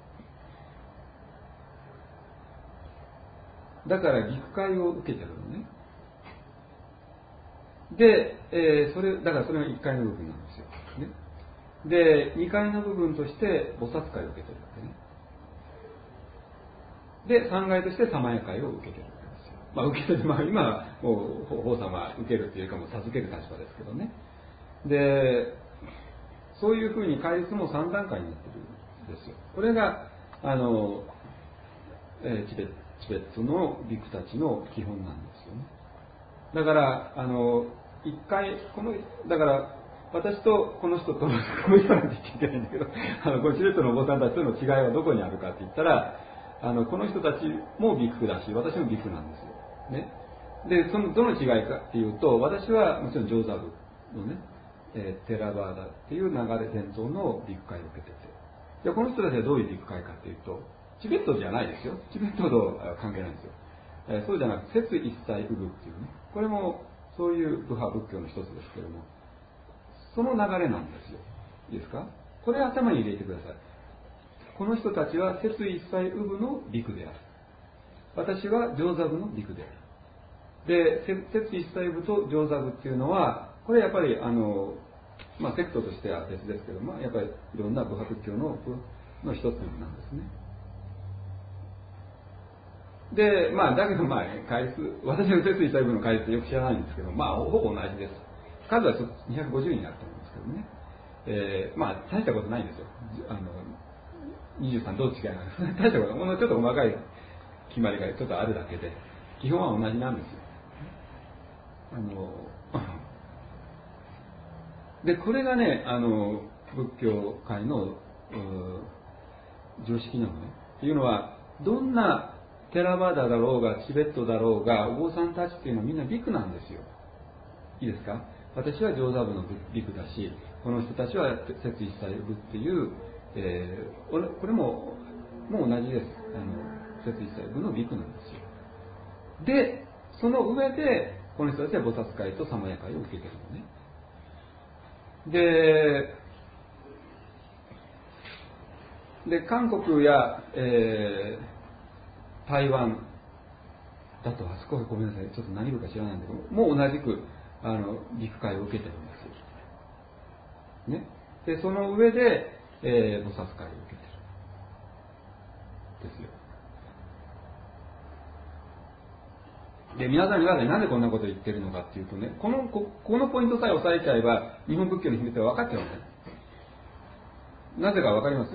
ー、だからビク会を受けてるのね。で、えー、それだからそれがいっかいの部分なんですよ、ね。でにかいの部分として菩薩会を受けてるわけね。でさんがいとして様屋会を受けてるわけですよ。まあ受けてる、まあ今はもう法様は受けるっていうかもう授ける立場ですけどね。でそういうふうに戒律もさんだんかいになってるんですよ。これがあの、えー、チベチベットのビクたちの基本なんですよね。だからあの一回このだから私とこの人とこの人なんて言っちゃいけないんだけど、あのこのチベットのお坊さんたちとの違いはどこにあるかって言ったら、あのこの人たちもビクだし私もビクなんですよ、ね。でそのどの違いかっていうと、私はもちろん上座部のね、えー、テラバーダっていう流れ伝統のビク会を受けてて、でこの人たちはどういうビク会かっていうと、チベットじゃないですよ。チベットと関係ないんですよ。えー、そうじゃなくて、説一切ウブっていうね、これもそういう部派仏教の一つですけども、その流れなんですよ。いいですか？これ頭に入れてください。この人たちは説一切ウブのビクである。私は上座部のビクである。で、説一切部と上座部っていうのは、これやっぱりあの、まあ、セクトとしては別ですけども、やっぱりいろんな部派仏教のの一つなんですね。で、まあ、だけど、まあ、回数、私の説一切部の回数ってよく知らないんですけど、まあ、ほぼ同じです。数はちょっとにひゃくごじゅうになると思うんですけどね。えー、まあ、大したことないんですよ。あの、にじゅうさんどう違いなんですかね。大したことない。ちょっと細かい決まりがちょっとあるだけで、基本は同じなんですよ。あの、で、これがね、あの、仏教界の常識なのね。っていうのは、どんなテラバダだろうが、チベットだろうが、お坊さんたちっていうのはみんなビクなんですよ。いいですか？私は上座部のビクだし、この人たちは説一切部っていう、えー、これも、もう同じです。あの、説一切部のビクなんですよ。で、その上で、この人たちは菩薩会と様屋会を受けてるのね。で、で韓国や、えー、台湾だと、あそこはごめんなさい、ちょっと何部か知らないんだけど、もう同じくあの陸会を受けてるんですよ。ね。で、その上で、えー、菩薩会を受けてるですよ。で、皆さんにはなんでこんなことを言ってるのかっていうとね、この、こ、このポイントさえ押さえちゃえば、日本仏教の秘密は分かっちゃうんです。なぜか分かります？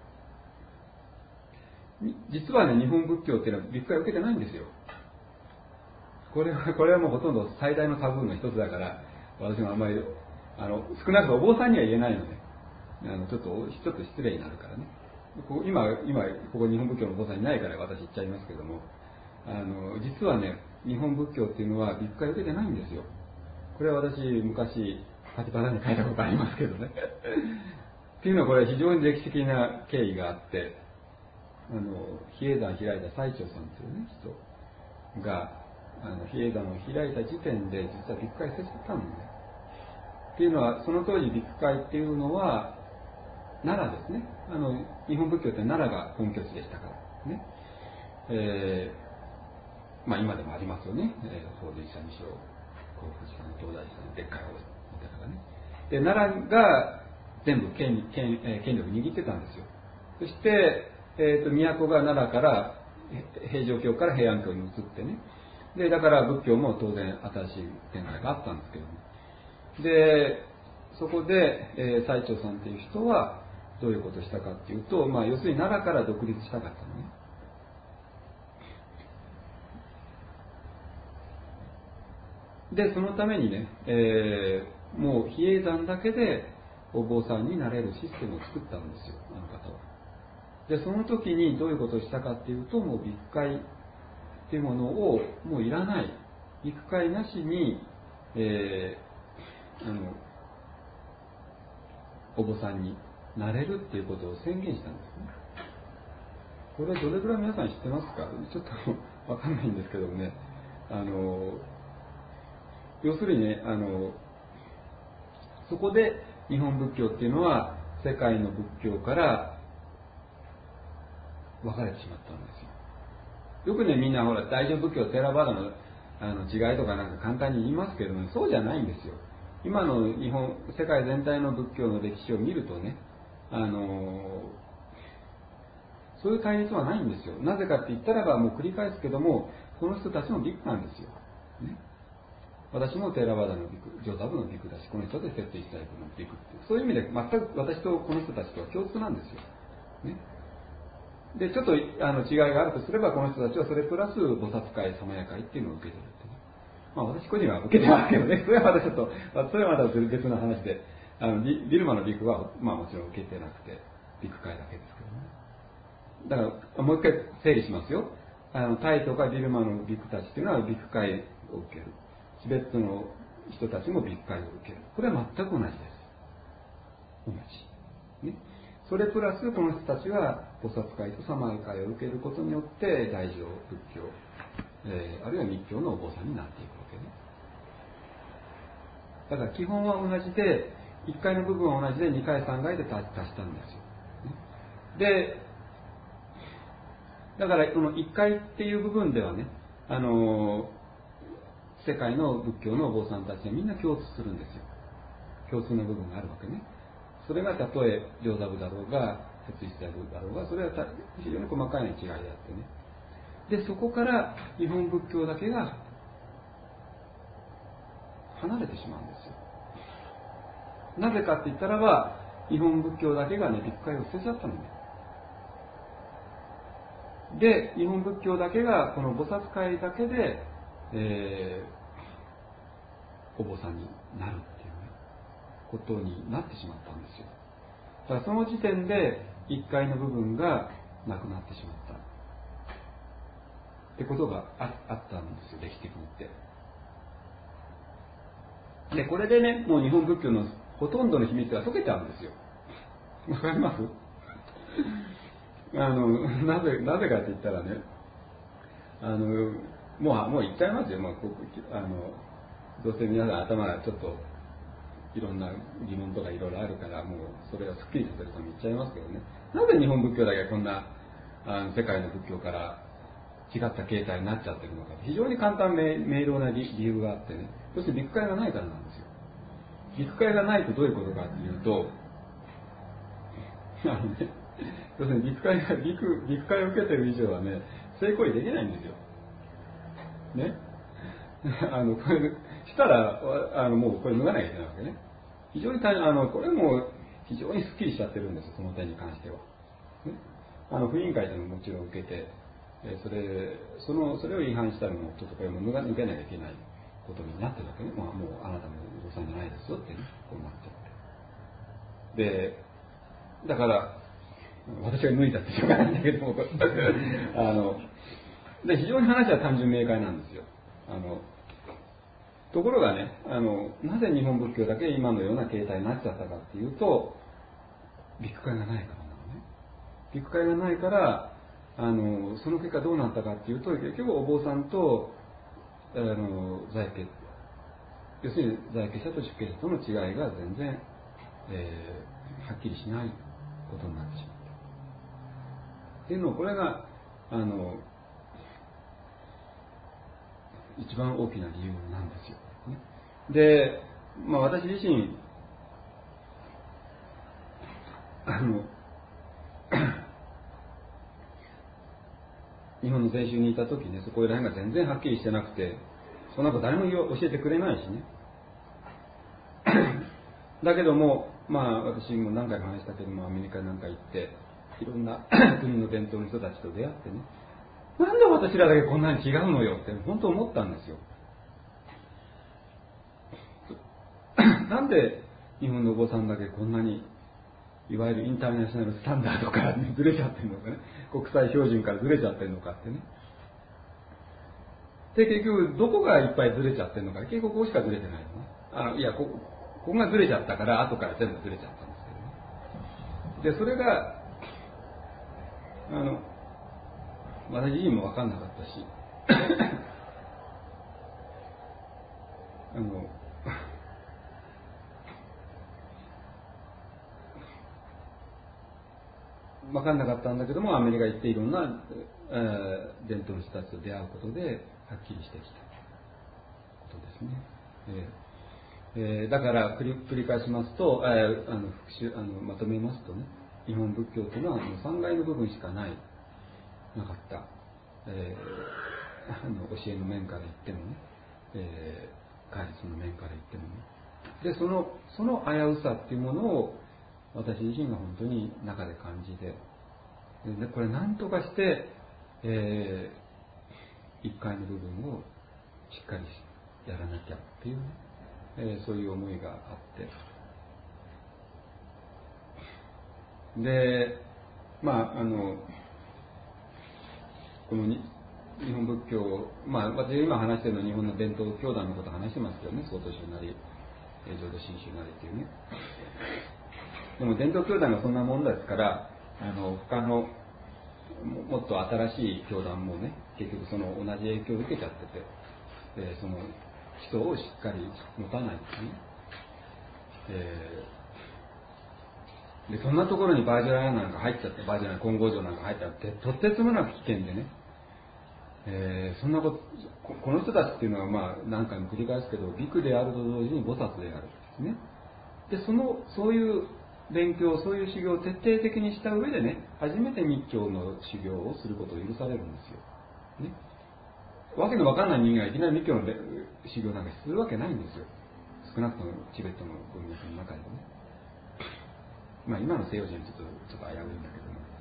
実はね、日本仏教っていうのは陸会を受けてないんですよ。これは、これはもうほとんど最大のタブーの一つだから、私もあんまり、あの、少なくともお坊さんには言えないので、あの、ちょっと、ちょっと失礼になるからね。ここ今、今、ここ日本仏教のお坊さんいないから私言っちゃいますけども、あの、実はね、日本仏教っていうのは陸会を受けてないんですよ。これは私、昔、立花に書いたことありますけどね。っていうのはこれ非常に歴史的な経緯があって、あの、比叡山を開いた最澄さんというね、人が、あの比叡山を開いた時点で実は陸会せしたんです。っていうのは、その当時陸会っていうのは奈良ですね。あの日本仏教って奈良が本拠地でしたからね。えー、まあ今でもありますよね。えー、法然寺さんにしろ、興福寺さん、東大寺さん、でっかいお寺がね。で奈良が全部権権権力握ってたんですよ。そして、えー、と都が奈良から平城京から平安京に移ってね。でだから仏教も当然新しい展開があったんですけども、でそこで、えー、最澄さんっていう人はどういうことをしたかっていうと、まあ、要するに奈良から独立したかったのね。 で、そのためにね、えー、もう比叡山だけでお坊さんになれるシステムを作ったんですよ、あの方は。で、その時にどういうことをしたかっていうと、もう密会っていうものをもういらない、密会なしに、えー、あのお坊さんになれるっていうことを宣言したんですね。これどれぐらい皆さん知ってますか？ちょっとわかんないんですけどもね、あの要するにね、あのそこで日本仏教っていうのは世界の仏教から分かれてしまったんですよ。よくね、みんなほら大乗仏教テラバダのあの違いとかなんか簡単に言いますけども、そうじゃないんですよ。今の日本世界全体の仏教の歴史を見るとね、あのそういう対立はないんですよ。なぜかって言ったらば、もう繰り返すけども、この人たちもビクなんですよ、ね、私もテーラバダのビク、ジョザブのビクだし、この人でセットイスタイプのビクっていう、そういう意味で全く私とこの人たちとは共通なんですよ、ね、でちょっとあの違いがあるとすれば、この人たちはそれプラス菩薩会、様や会っていうのを受けてるってね。まあ私個人は受けてますけどね、それはまたちょっと、それはまた別の話で、あのビルマのビクは、まあもちろん受けてなくて、ビク会だけですけどね。だからもう一回整理しますよ。あのタイとかビルマのビクたちっていうのはビク会を受ける。チベットの人たちもビク会を受ける。これは全く同じです。同じ。ね。それプラスこの人たちは菩薩会とサマイ会を受けることによって大乗仏教、えー、あるいは密教のお坊さんになっていくわけね。だから基本は同じで、いっかいの部分は同じでにかいさんかいで足したんですよ。で、だからこのいっかいっていう部分ではね、あの世界の仏教のお坊さんたちはみんな共通するんですよ。共通の部分があるわけね。それがたとえ上座部だろうが摂イスタイ部だろうが、それは非常に細かい違いであってね。でそこから日本仏教だけが離れてしまうんですよ。なぜかって言ったらば、日本仏教だけがね、ビッグ会を捨てちゃったのね。で、日本仏教だけが、この菩薩会だけで、えー、お坊さんになるっていうね、ことになってしまったんですよ。だからその時点で、一回の部分がなくなってしまった。ってことが あ, あったんですよ、歴史的に言って。で、これでね、もう日本仏教のほとんどの秘密が解けちゃうんですよ。わかります？あのなぜなぜかって言ったらね、あのもうもう言っちゃいますよ。まあ、ここあのどうせ皆さん頭がちょっといろんな疑問とかいろいろあるから、もうそれをすっきりさせるために言っちゃいますけどね。なぜ日本仏教だけこんなあの世界の仏教から違った形態になっちゃってるのか、非常に簡単明瞭な 理, 理由があってね。そしてビッグ会がないからなんですよ。ビッグ会がないとどういうことかっていうと、あのね、要するにビッグ会がビッグビッグ会を受けてる以上はね、性行為できないんですよ。ね。あのこれしたらあのもうこれ脱がなきゃいけないわけね。非常に大あのこれも非常にスッキリしちゃってるんですよ、その点に関しては。ね、あの不委員会でももちろん受けて、それそのそれを違反したらもうちょっとこれも脱が脱げなきゃいけないことになってるわけね。まあ、もうあなたもお坊さんじゃないですよってね、こうなっちゃって。で、だから私が脱いだってしょうがないんだけどもあので非常に話は単純明快なんですよ。あのところがね、あのなぜ日本仏教だけ今のような形態になっちゃったかっていうと、ビッグ会がないからなのね。ビッグ会がないから、あのその結果どうなったかっていうと、結局お坊さんとあの在家、要するに在家者と出家者との違いが全然、えー、はっきりしないことになってしまった。っていうのを、これがあの一番大きな理由なんですよ。で、まあ、私自身あの日本の禅宗にいた時ね、そこら辺が全然はっきりしてなくて、そんなこと誰も教えてくれないしねだけども、まあ私も何回も話したけども、アメリカなんか行っていろんな国の伝統の人たちと出会ってね、なんで私らだけこんなに違うのよって本当思ったんですよ。 なんで日本のお坊さんだけこんなにいわゆるインターナショナルスタンダードからずれちゃってるのかね、国際標準からずれちゃってるのかってね。で、結局どこがいっぱいずれちゃってるのか、結局ここしかずれてないのね。あのいやこ、ここがずれちゃったから後から全部ずれちゃったんですけどね。で、それがあの私自身も分かんなかったしあの分かんなかったんだけども、アメリカ行っていろんな、えー、伝統の人たちと出会うことではっきりしてきたことですね。えーえー、だから繰り繰り返しますと、えー、あの復習あのまとめますとね、日本仏教というのはさんがいの部分しかないなかった、えー、あの教えの面から言ってもね、えー、戒律の面から言ってもね、でそのその危うさっていうものを私自身が本当に中で感じて、でこれ何とかして、えー、いっかいの部分をしっかりやらなきゃっていう、ねえー、そういう思いがあって、でまああのこの日本仏教、まあ私が今話しているのは日本の伝統教団のことを話してますけどね、曹洞宗なり浄土真宗なりっていうね。でも伝統教団がそんなもんですから、あの他のもっと新しい教団もね、結局その同じ影響を受けちゃってて、えー、その基礎をしっかり持たないですね。えー、でそんなところにバージョラなんか入っちゃって、バージョラ金剛城なんか入っちゃって、とってつもなく危険でね、えー、そんなこと、この人たちっていうのはまあ何回も繰り返すけど、ビクであると同時に菩薩であるんですね。でそのそういう勉強、そういう修行を徹底的にした上でね、初めて密教の修行をすることを許されるんですよ。ね、わけのわかんない人間がいきなり密教の修行なんかするわけないんですよ。少なくともチベットの文脈の中でもね。まあ今の西洋人はちょっとちょっと危ういんだ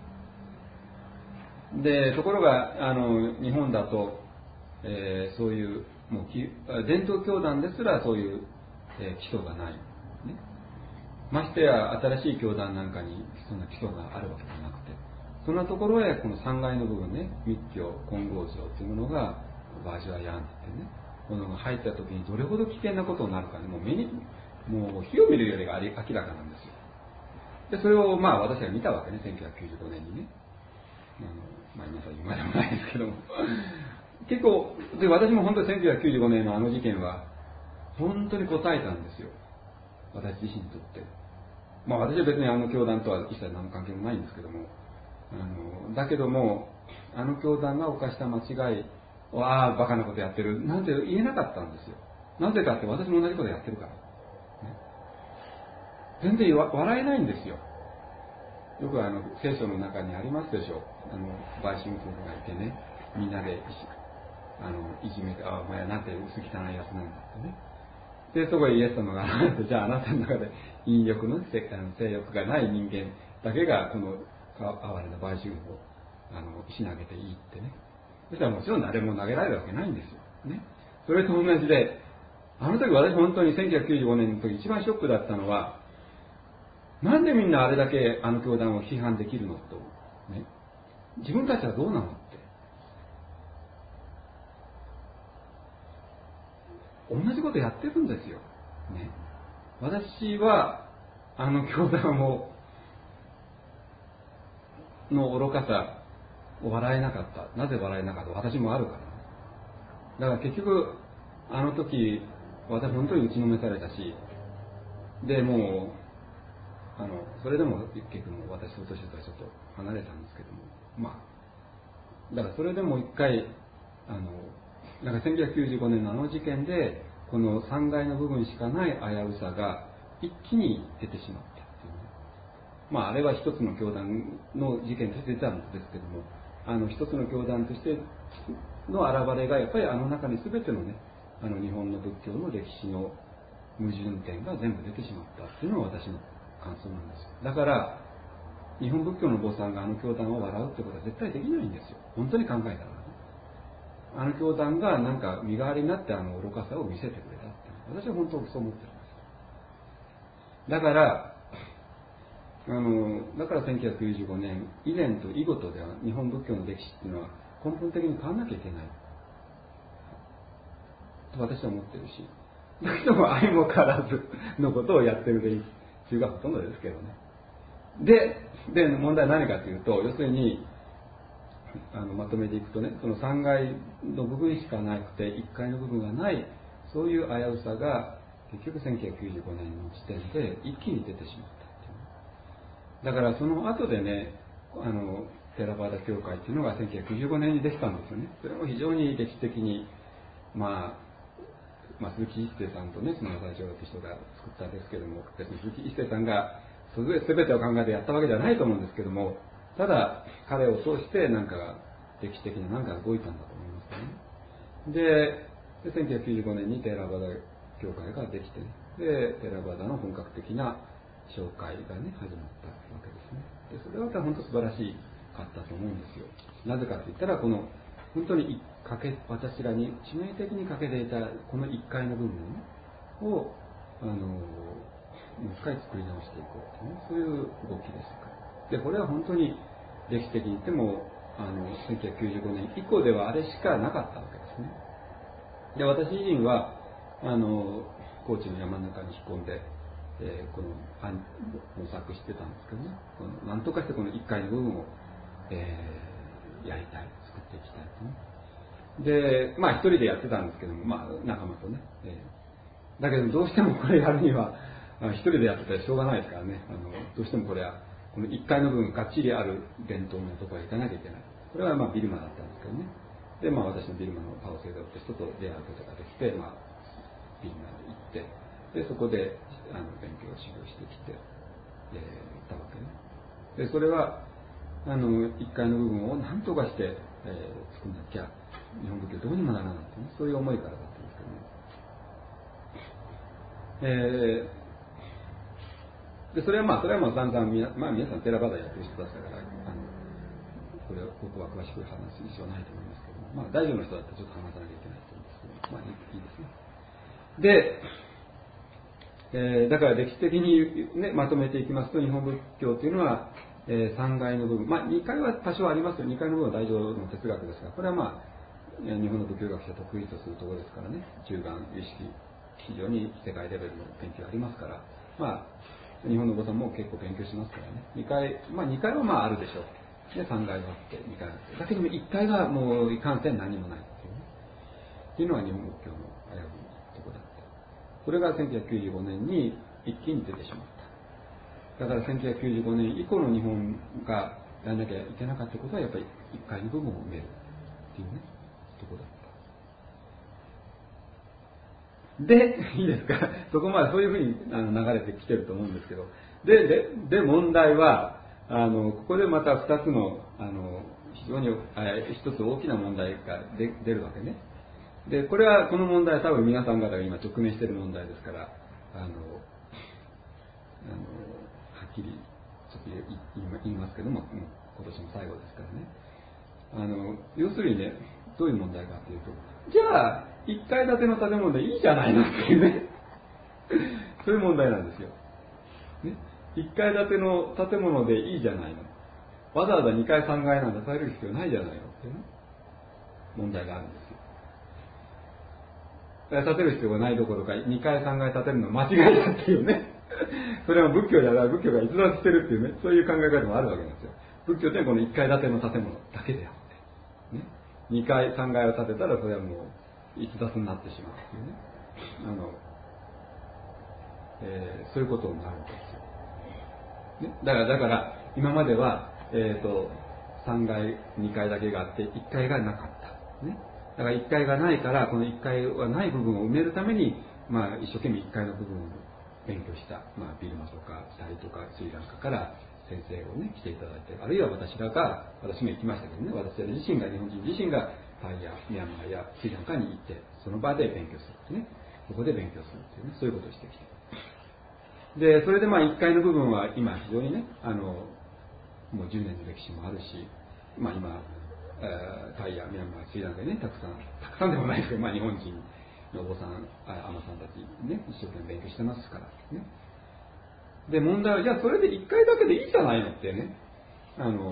けども。でところがあの日本だと、えー、そういうもう伝統教団ですらそういう、えー、基礎がない。ね、ましてや新しい教団なんかにそんな基礎があるわけじゃなくて、そんなところへこのさんがいの部分ね、密教金剛城というものがバージュアヤンってね、ものが入った時にどれほど危険なことになるかね、もう目にもう火を見るよりが明らかなんですよ。でそれをまあ私が見たわけね、せんきゅうひゃくきゅうじゅうごねんにね。あのまあ今更言うまでもないですけども結構で私も本当にせんきゅうひゃくきゅうじゅうごねんのあの事件は本当に応えたんですよ、私自身にとって。まあ私は別にあの教団とは一切何の関係もないんですけども、あのだけどもあの教団が犯した間違いを、ああバカなことやってるなんて言えなかったんですよ。なぜかって私も同じことやってるから、ね、全然笑えないんですよ。よくあの聖書の中にありますでしょ、あの売春婦がいてね、みんなであのいじめて、ああお前はなんて薄汚いやつなんだってね。でそこへイエス様が現れて、じゃああなたの中で淫欲の性欲がない人間だけがこの哀れな売春婦をあの石投げていいってね。そしたらもちろん誰も投げられるわけないんですよ、ね、それと同じで、あの時私本当にせんきゅうひゃくきゅうじゅうごねんの時一番ショックだったのは、なんでみんなあれだけあの教団を批判できるのと、ね、自分たちはどうなのって同じことやってるんですよ、ね、私はあの教団をの愚かさを笑えなかった。なぜ笑えなかった？私もあるから。だから結局あの時私本当に打ちのめされたし、でもうあのそれでも結局もう私と年とはちょっと離れたんですけども、まあだからそれでも一回あのなんかせんきゅうひゃくきゅうじゅうごねんのあの事件でこのさんがいの部分しかない危うさが一気に出てしまったっていう、ね、まああれは一つの教団の事件として出たんですけども、あの一つの教団としての現れがやっぱりあの中に全てのね、あの日本の仏教の歴史の矛盾点が全部出てしまったっていうのが私の感想なんですよ。だから日本仏教の坊さんがあの教団を笑うってことは絶対できないんですよ、本当に考えたらね。あの教団がなんか身代わりになってあの愚かさを見せてくれたって、私は本当にそう思ってるんです。 だからあのだからせんきゅうひゃくきゅうじゅうごねん以前と以後とでは日本仏教の歴史っていうのは根本的に変わらなきゃいけないと私は思ってるし、だけども相も変わらずのことをやってる連中がほとんどですけどね。で、で問題は何かというと、要するにあのまとめていくとね、そのさんがいの部分しかなくていっかいの部分がない、そういう危うさが結局せんきゅうひゃくきゅうじゅうごねんの時点で一気に出てしまったっていう。だからその後でね、あのテラバーダ教会っていうのがせんきゅうひゃくきゅうじゅうごねんにできたんですよね。それも非常に歴史的に、まあまあ、鈴木一生さんとね、その最初って人が作ったんですけども、別に鈴木一生さんが全てを考えてやったわけではないと思うんですけども、ただ彼を通してなんか歴史的な何かが動いたんだと思いますね。で、でせんきゅうひゃくきゅうじゅうごねんにテラバダ教会ができて、ね、でテラバダの本格的な紹介がね始まったわけですね。でそれは本当素晴らしかったと思うんですよ。なぜかといったら、この本当にかけ私らに致命的に欠けていたこのいっかいの部分をあのもう一回作り直していこうという、ね、そういう動きですから。でこれは本当に歴史的に言ってもあのせんきゅうひゃくきゅうじゅうごねん以降ではあれしかなかったわけですね。で私自身はあの高知の山の中に引っ込んで、えー、この模索してたんですけどね、この何とかしてこのいっかいの部分を、えー、やりたい、作っていきたいとね。でまあ一人でやってたんですけども、まあ、仲間とね、えー、だけどどうしてもこれやるには一人でやってたらしょうがないですからね、あのどうしてもこれはこのいっかいの部分がっちりある伝統のところへ行かなきゃいけない。これはまあビルマだったんですけどね。でまあ私のビルマのパオセイドって人と出会うことができて、まあ、ビルマに行って、でそこであの勉強を修行してきて、えー、たわけね。でそれはあのいっかいの部分を何とかして、えー、作んなきゃ日本仏教どうにもならないという、そういう思いからだったんですけどね。えーでそれはまあそれはまあ散々みな、まあ、皆さんテラバダやってる人たちだから、あのこれここは詳しく話す必要はないと思いますけども、まあ大丈夫な人だったらちょっと話さなきゃいけないと思うんですけど、まあいい、いいですね。で、えー、だから歴史的に、ね、まとめていきますと、日本仏教というのは、えー、さんがいの部分、まあにかいは多少ありますよ。にかいの部分は大乗の哲学ですが、これはまあ日本の仏教学者得意とするところですからね、中眼有識非常に世界レベルの研究ありますから、まあ日本のお子さんも結構勉強しますからね。にかい、まあにかいはまああるでしょう。で、さんがいがあって、にかいあって。だけどもいっかいがもういかんせん何もないっていうね。っていうのが日本仏教の危ういところだった。それがせんきゅうひゃくきゅうじゅうごねんに一気に出てしまった。だからせんきゅうひゃくきゅうじゅうごねん以降の日本がやらなきゃいけなかったことはやっぱりいっかいの部分を埋めるっていうね、ところだった。で、いいですか、そこまでそういうふうにあの流れてきてると思うんですけど、で、で、で問題は、あの、ここでまたふたつの、あの、非常に、一つ大きな問題がで出るわけね。で、これは、この問題は多分皆さん方が今直面している問題ですから、あの、あのはっきりちょっと言いますけども、今年も最後ですからね。あの、要するにね、どういう問題かというと、じゃあ、いっかい建ての建物でいいじゃないのっていうね、そういう問題なんですよ。ね、いっかい建ての建物でいいじゃないの。わざわざにかいさんがいなんて建てる必要ないじゃないのっていうね、問題があるんですよ。建てる必要がないどころか、にかいさんがい建てるのは間違いだっていうね、それは仏教じゃない、仏教が逸脱してるっていうね、そういう考え方もあるわけなんですよ。仏教ってこのいっかい建ての建物だけであって、ね、にかいさんがいを建てたらそれはもう逸脱になってしまうっていうね、あの、えー、そういうことになるんですよ。ね、だからだから今までは、えーと、さんがいにかいだけがあっていっかいがなかった、ね、だからいっかいがないから、このいっかいはない部分を埋めるために、まあ、一生懸命いっかいの部分を勉強した、まあ、ビルマとかタイとかスリランカから先生をね来ていただいて、あるいは私らが、私も行きましたけどね、私ら自身が、日本人自身がタイやミャンマーやスリランカに行って、その場で勉強するってね、そこで勉強するっていうね、そういうことをしてきて。で、それでまあいっかいの部分は今非常にね、あの、もうじゅうねんの歴史もあるし、まあ今、タイやミャンマー、スリランカにね、たくさん、たくさんでもないですけど、まあ日本人のお坊さん、海女さんたちね、一生懸命勉強してますからね。 で、問題は、じゃあそれでいっかいだけでいいじゃないのってね、あの、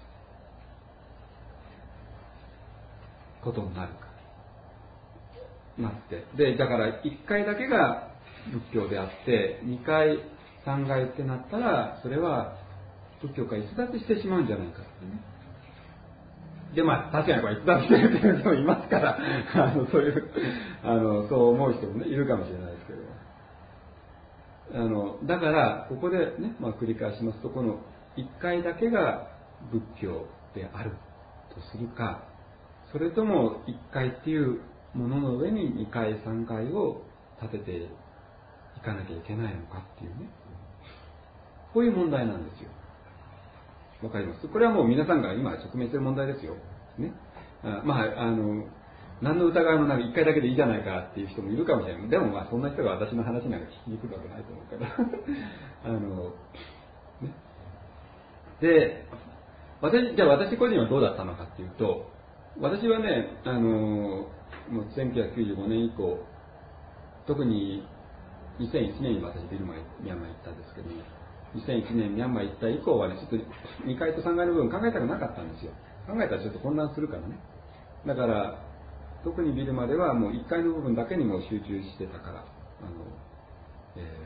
ことになるか。なって。で、だからいっかいだけが仏教であって、にかい、さんかいってなったら、それは仏教から逸脱してしまうんじゃないかってね。で、まあ、確かにこれ逸脱してるっていう人もいますから、あの、そういう、あの、そう思う人もね、いるかもしれないですけど。あの、だから、ここでね、まあ、繰り返しますと、このいっかいだけが仏教であるとするか、それともいっかいっていうものの上ににかい、さんかいを立てていかなきゃいけないのかっていうね。こういう問題なんですよ。わかります。これはもう皆さんが今直面している問題ですよ。ね。あまあ、あの、何の疑いもなく一回だけでいいじゃないかっていう人もいるかもしれない。でもまあそんな人が私の話なんか聞きに来るわけないと思うから。あの、ね。で、私、じゃあ私個人はどうだったのかっていうと、私はね、あの、もうせんきゅうひゃくきゅうじゅうごねん以降、特ににせんいちねんに私ビルマミャンマー行ったんですけども、にせんいちねんミャンマー行った以降はね、ちょっとにかいとさんかいの部分考えたくなかったんですよ。考えたらちょっと混乱するからね。だから、特にビルマではもういっかいの部分だけにも集中してたから、あの、え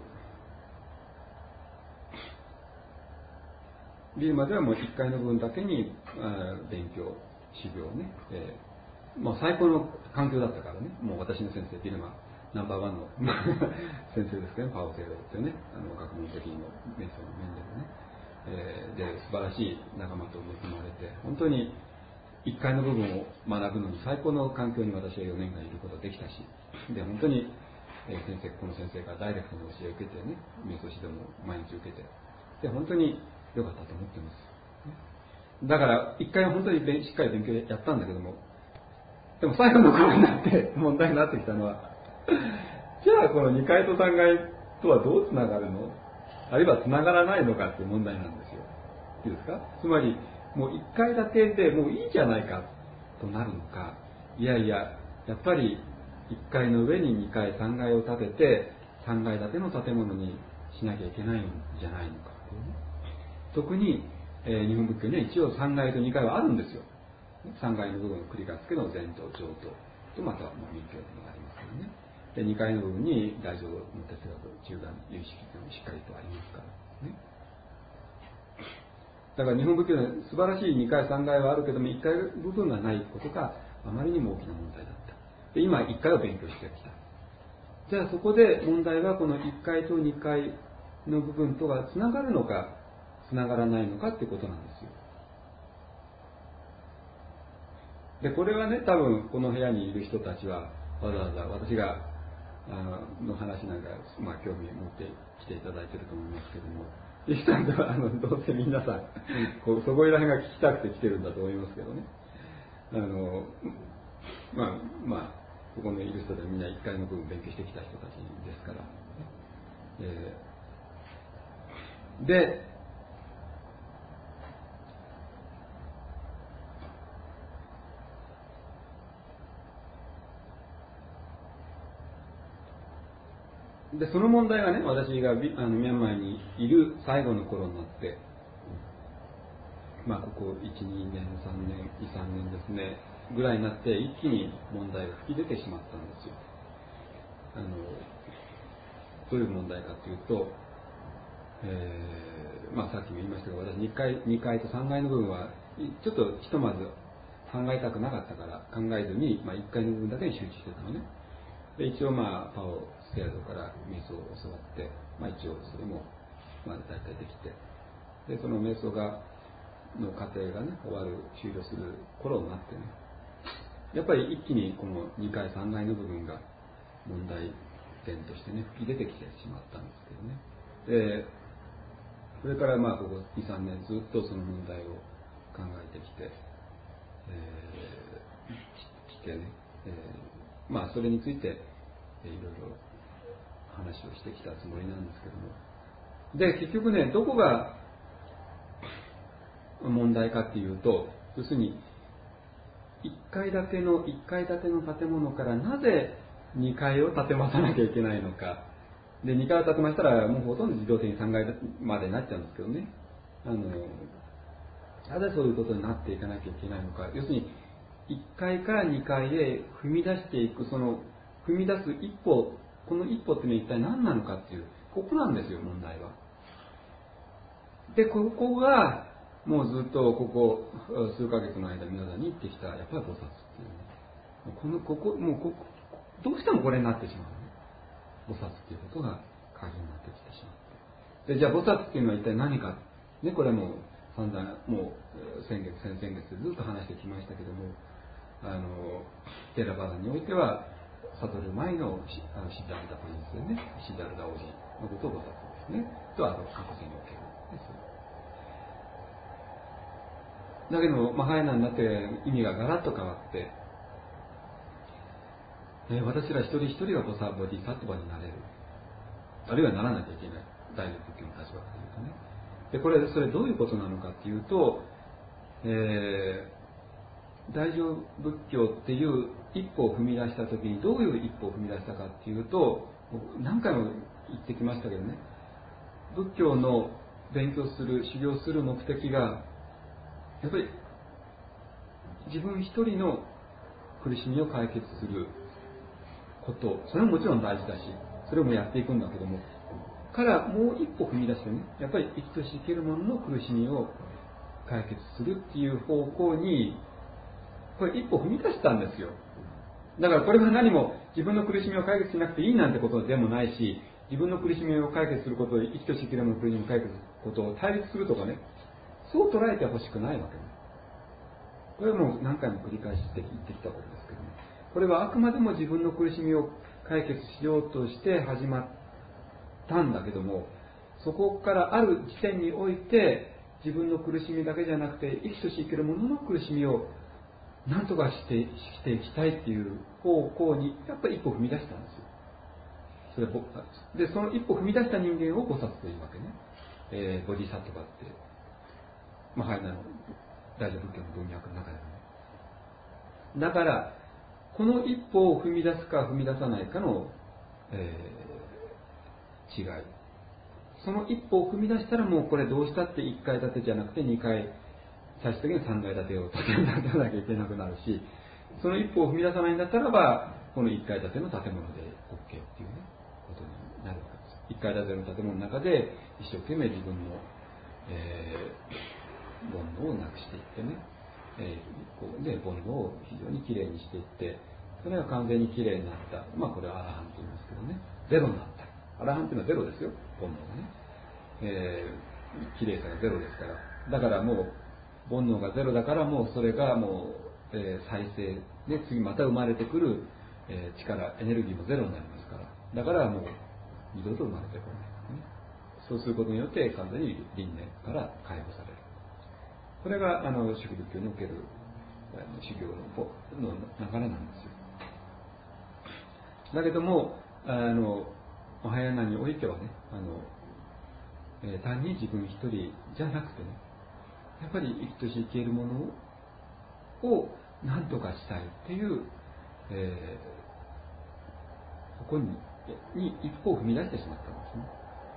ー、ビルマではもういっかいの部分だけにあ勉強、修行ね、えー、もう最高の環境だったからね、もう私の先生、ビルマ、ナンバーワンの先生ですけど、ね、パオセイロっていうね、あの学問的にも瞑想の面でもね、えー、で素晴らしい仲間と恵まれて、本当にいっかいの部分を学ぶのに最高の環境に私はよねんかんいることができたし、で本当に、えー、先生この先生からダイレクトに教えを受けてね、瞑想指導も毎日受けて、で本当に良かったと思ってます。だからいっかいは本当にしっかり勉強やったんだけども、でも最後の頃になって問題になってきたのは、じゃあこのにかいとさんかいとはどうつながるの？あるいはつながらないのかっていう問題なんですよ。いいですか？つまりもういっかい建てでもういいじゃないかとなるのか、いやいややっぱりいっかいの上ににかいさんかいを建ててさんかい建ての建物にしなきゃいけないんじゃないのかっていうね。特に、えー、日本仏教には一応さんかいとにかいはあるんですよ。さんかいの部分を繰り返すけど前頭上頭とまたは密教というのがありますからね。でにかいの部分に大乗の哲学、中眼、有識というのがしっかりとありますからね。だから日本仏教の素晴らしいにかいさんかいはあるけどもいっかい部分がないことがあまりにも大きな問題だった。で今いっかいを勉強してきた。じゃあそこで問題はこのいっかいとにかいの部分とがつながるのかつながらないのかってことなんですよ。でこれはね、多分この部屋にいる人たちはわざわざ私があの話なんか、まあ、興味を持って来ていただいていると思いますけども、いい人はあのどうせ皆さんこうそこいら辺が聞きたくて来てるんだと思いますけどね。あのまあまあここのいる人でみんないっかいの部分勉強してきた人たちですから、えー、ででその問題がね、私があのミャンマーにいる最後の頃になって、まあここいち、にねん、さんねん、に、さんねんですねぐらいになって一気に問題が吹き出てしまったんですよ。あのどういう問題かというと、えーまあ、さっきも言いましたが、私にかい、にかいとさんかいの部分はちょっとひとまず考えたくなかったから考えずに、まあ、いっかいの部分だけに集中してたのね。で一応まあパオセアドから瞑想を教わって、まあ、一応それもまあ大体できて、でその瞑想がの過程がね終わる終了する頃になってね、やっぱり一気にこのにかいさんかいの部分が問題点としてね吹き出てきてしまったんですけどね。でそれからまあここに、さんねんずっとその問題を考えてきて、えー、きてね、えー、まあそれについていろいろ話をしてきたつもりなんですけども、で結局ねどこが問題かっていうと、要するにいっかい建てのいっかい建ての建物からなぜにかいを建てまさなきゃいけないのかでにかい立てましたらもうほとんど自動的にさんがいまでになっちゃうんですけどね、あのなぜそういうことになっていかなきゃいけないのか。要するにいっかいからにかいへ踏み出していく、その踏み出す一歩、この一歩っていうのは一体何なのかっていう、ここなんですよ、問題は。でここがもうずっとここ数ヶ月の間皆さんに言ってきたやっぱり菩薩っていうね、このここもうここどうしてもこれになってしまう、ね、菩薩っていうことが鍵になってきてしまって、でじゃあ菩薩っていうのは一体何か、ね、これも散々もう先月先々月でずっと話してきましたけども、あのテラバダにおいては悟る前のシッダルダプリンスでね、シッダルダ王子のことを菩薩ですねと、あと過去世におけるです。だけどマハヤナになって意味がガラッと変わって、えー、私ら一人一人がボサボディサットバになれる、あるいはならなきゃいけない、大乗仏教の立場から言うとね。でこれそれどういうことなのかっていうと、えー、大乗仏教っていう一歩を踏み出した時にどういう一歩を踏み出したかっていうと、何回も言ってきましたけどね、仏教の勉強する修行する目的がやっぱり自分一人の苦しみを解決すること、それももちろん大事だし、それもやっていくんだけども、からもう一歩踏み出してね、やっぱり生きとし生ける者の苦しみを解決するっていう方向にこれ一歩踏み出したんですよ。だからこれは何も自分の苦しみを解決しなくていいなんてことでもないし、自分の苦しみを解決することを生きとし生ける者の苦しみを解決することを対立するとかね、そう捉えてほしくないわけね。これはもう何回も繰り返して言ってきたことですけども、これはあくまでも自分の苦しみを解決しようとして始まったんだけども、そこからある時点において自分の苦しみだけじゃなくて生きとし生ける者の苦しみを何とかしてしていきたいっていう方向にやっぱり一歩踏み出したんですよ。それでその一歩踏み出した人間を菩薩というわけね、えー、ボディサットバってマハヤナの大乗仏教の文脈の中でもね。だからこの一歩を踏み出すか踏み出さないかの、えー、違い。その一歩を踏み出したらもうこれどうしたっていっかい建てじゃなくてにかい、最終的にさんがい建てを建てなきゃいけなくなるし、その一歩を踏み出さないんだったらばこのいっかい建ての建物で OK っていう、ね、ことになるわけです。いっかい建ての建物の中で一生懸命自分の、えー、煩悩をなくしていってね、えー、こうで煩悩を非常にきれいにしていって、それが完全にきれいになった、まあこれはアラハンと言いますけどね、ゼロになった。アラハンというのはゼロですよ、煩悩がね、えー、きれいさがゼロですから。だからもう煩悩がゼロだからもうそれがもう、えー、再生で次また生まれてくる、えー、力、エネルギーもゼロになりますから、だからもう二度と生まれてこない、ね、そうすることによって完全に輪廻から解放される。これがあの宗教仏教における修行 の, の流れなんですよ。だけどもあのマハヤナにおいてはね、あの、えー、単に自分一人じゃなくてね、やっぱり生きとし生けるものを何とかしたいっていう、えー、ここにに一歩を踏み出してしまったんですね。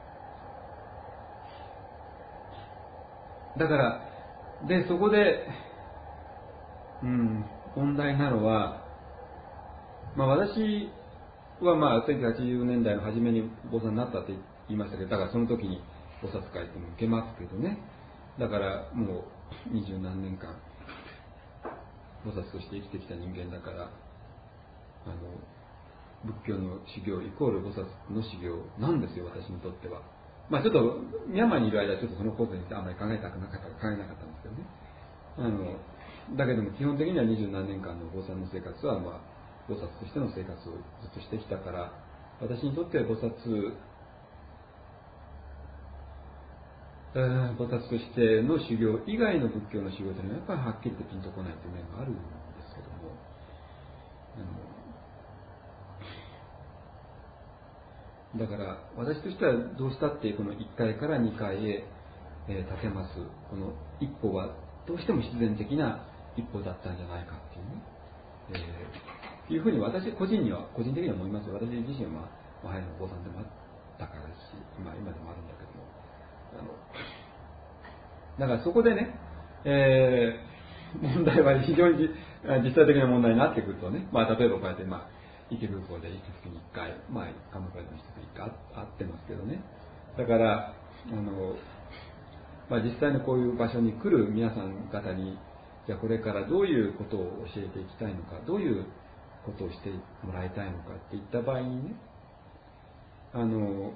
だからでそこで、うん、問題なのは、まあ、私はまあせんきゅうひゃくはちじゅうねんだいの初めに坊さんになったって言いましたけど、だからその時に菩薩会っていうのを受けますけどね、だからもう二十何年間菩薩として生きてきた人間だから、あの仏教の修行イコール菩薩の修行なんですよ、私にとっては。まあちょっとミャンマーにいる間はちょっとそのことについてあんまり考えたくなかった考えなかったんですけどね。あのだけども基本的には二十何年間の坊さんの生活は、まあ、菩薩としての生活をずっとしてきたから、私にとっては菩薩、えー、菩薩としての修行以外の仏教の修行というのはやっぱりはっきりとピンとこないという面があるんですけども、あのだから私としてはどうしたってこのいっかいからにかいへ、えー、立てますこの一歩はどうしても必然的な一歩だったんじゃないかっていうね、えー、いうふうに私個人には個人的には思いますよ。私自身はマハヤナのお坊さんでもたからですし、まあ、今でもあるんだけども、あのだからそこでね、えー、問題は非常に実際的な問題になってくるとね、まあ、例えばこうやって、まあ、池袋でいっかげつにいっかい、まあ、鎌倉でもいっかげつにいっかいあってますけどね、だからあの、まあ、実際にこういう場所に来る皆さん方に、じゃあこれからどういうことを教えていきたいのか、どういうことをしてもらいたいのかっていった場合にね、あの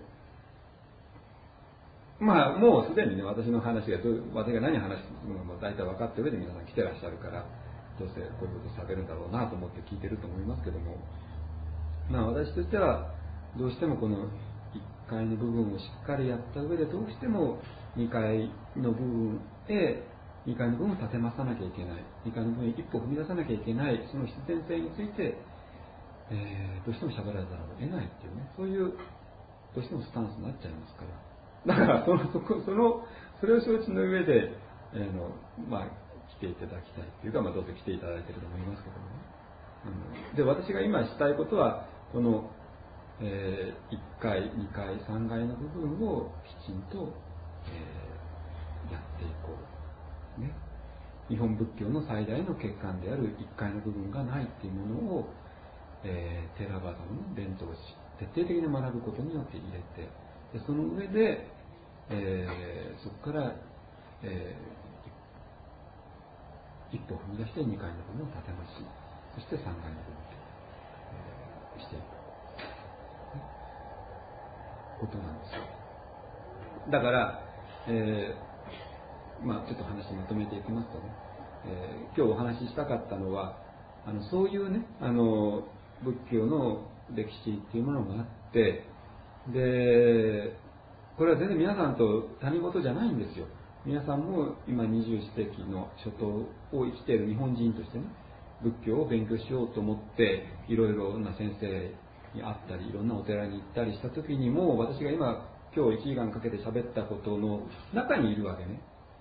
まあもうすでにね、私の話がどう、私が何を話すのかも大体分かった上で皆さん来てらっしゃるから、どうせこういうことを喋るんだろうなと思って聞いてると思いますけども、まあ私としてはどうしてもこのいっかいの部分をしっかりやった上で、どうしてもにかいの部分へにかいの部分を立てまさなきゃいけない、にかいの部分へ一歩踏み出さなきゃいけない、その必然性について、えー、どうしても喋らざるを得ないっていうね、そういうどうしてもスタンスになっちゃいますから。だからそのそこそのそれを承知の上で、えーのまあ、来ていただきたいというか、まあ、どうせ来ていただいていると思いますけどもね。あので私が今したいことはこの、えー、いっかいにかいさんかいの部分をきちんと、えー、やっていこう、ね、日本仏教の最大の欠陥であるいっかいの部分がないっていうものを、えー、テラバダの伝統を徹底的に学ぶことによって入れて、でその上で、えー、そこから、えー、一歩踏み出してにかいの部分を立てまし、そしてさんかいの部分と、えー、していく、ね、ことなんですよ。だから、えー、まあちょっと話まとめていきますとね、えー、今日お話ししたかったのは、あのそういうね、あの仏教の歴史っていうものがあって、でこれは全然皆さんと他人事じゃないんですよ。皆さんも今にじゅう世紀の初頭を生きている日本人としてね、仏教を勉強しようと思っていろいろな先生に会ったりいろんなお寺に行ったりした時にも、私が今今日いちじかんかけて喋ったことの中にいるわけね、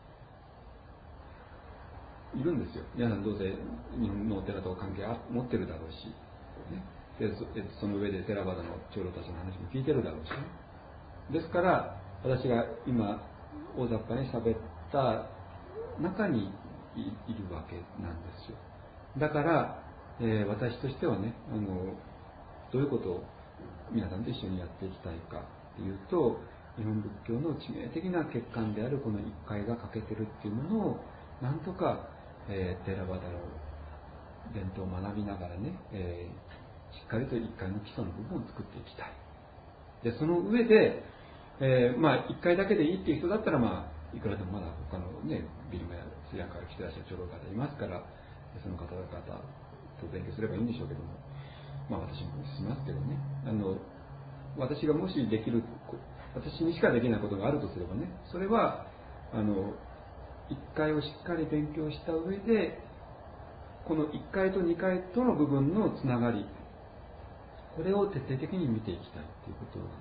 いるんですよ。皆さんどうせ日本のお寺と関係を持ってるだろうし、ね、で そ, その上でテラバダの長老たちの話も聞いてるだろうし、ね、ですから私が今大雑把に喋った中に い, いるわけなんですよ。だから、えー、私としてはね、あのどういうことを皆さんと一緒にやっていきたいかというと、日本仏教の致命的な欠陥であるこの一回が欠けてるっていうものをなんとか、えー、テラバダの伝統を学びながらね、えー、しっかりと一回の基礎の部分を作っていきたい。でその上で、えー、まあ一回だけでいいっていう人だったら、まあいくらでもまだ他のね、ビルマやスリランカから来てらっしゃる長老方いますから、その方々と勉強すればいいんでしょうけども、まあ私もしますけどね、あの私がもしできる、私にしかできないことがあるとすればね、それはあの一回をしっかり勉強した上で、このいっかいとにかいとの部分のつながり、これを徹底的に見ていきたいということなん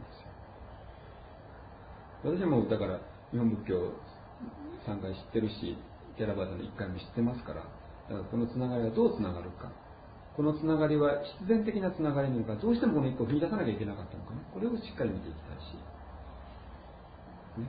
ですよ。私もだから日本仏教さんかい知ってるし、テラバダのいっかいも知ってますから、だからこのつながりがどうつながるか、このつながりは必然的なつながりなのか、どうしてもこの一歩を踏み出さなきゃいけなかったのかね、これをしっかり見ていきたいし、ね、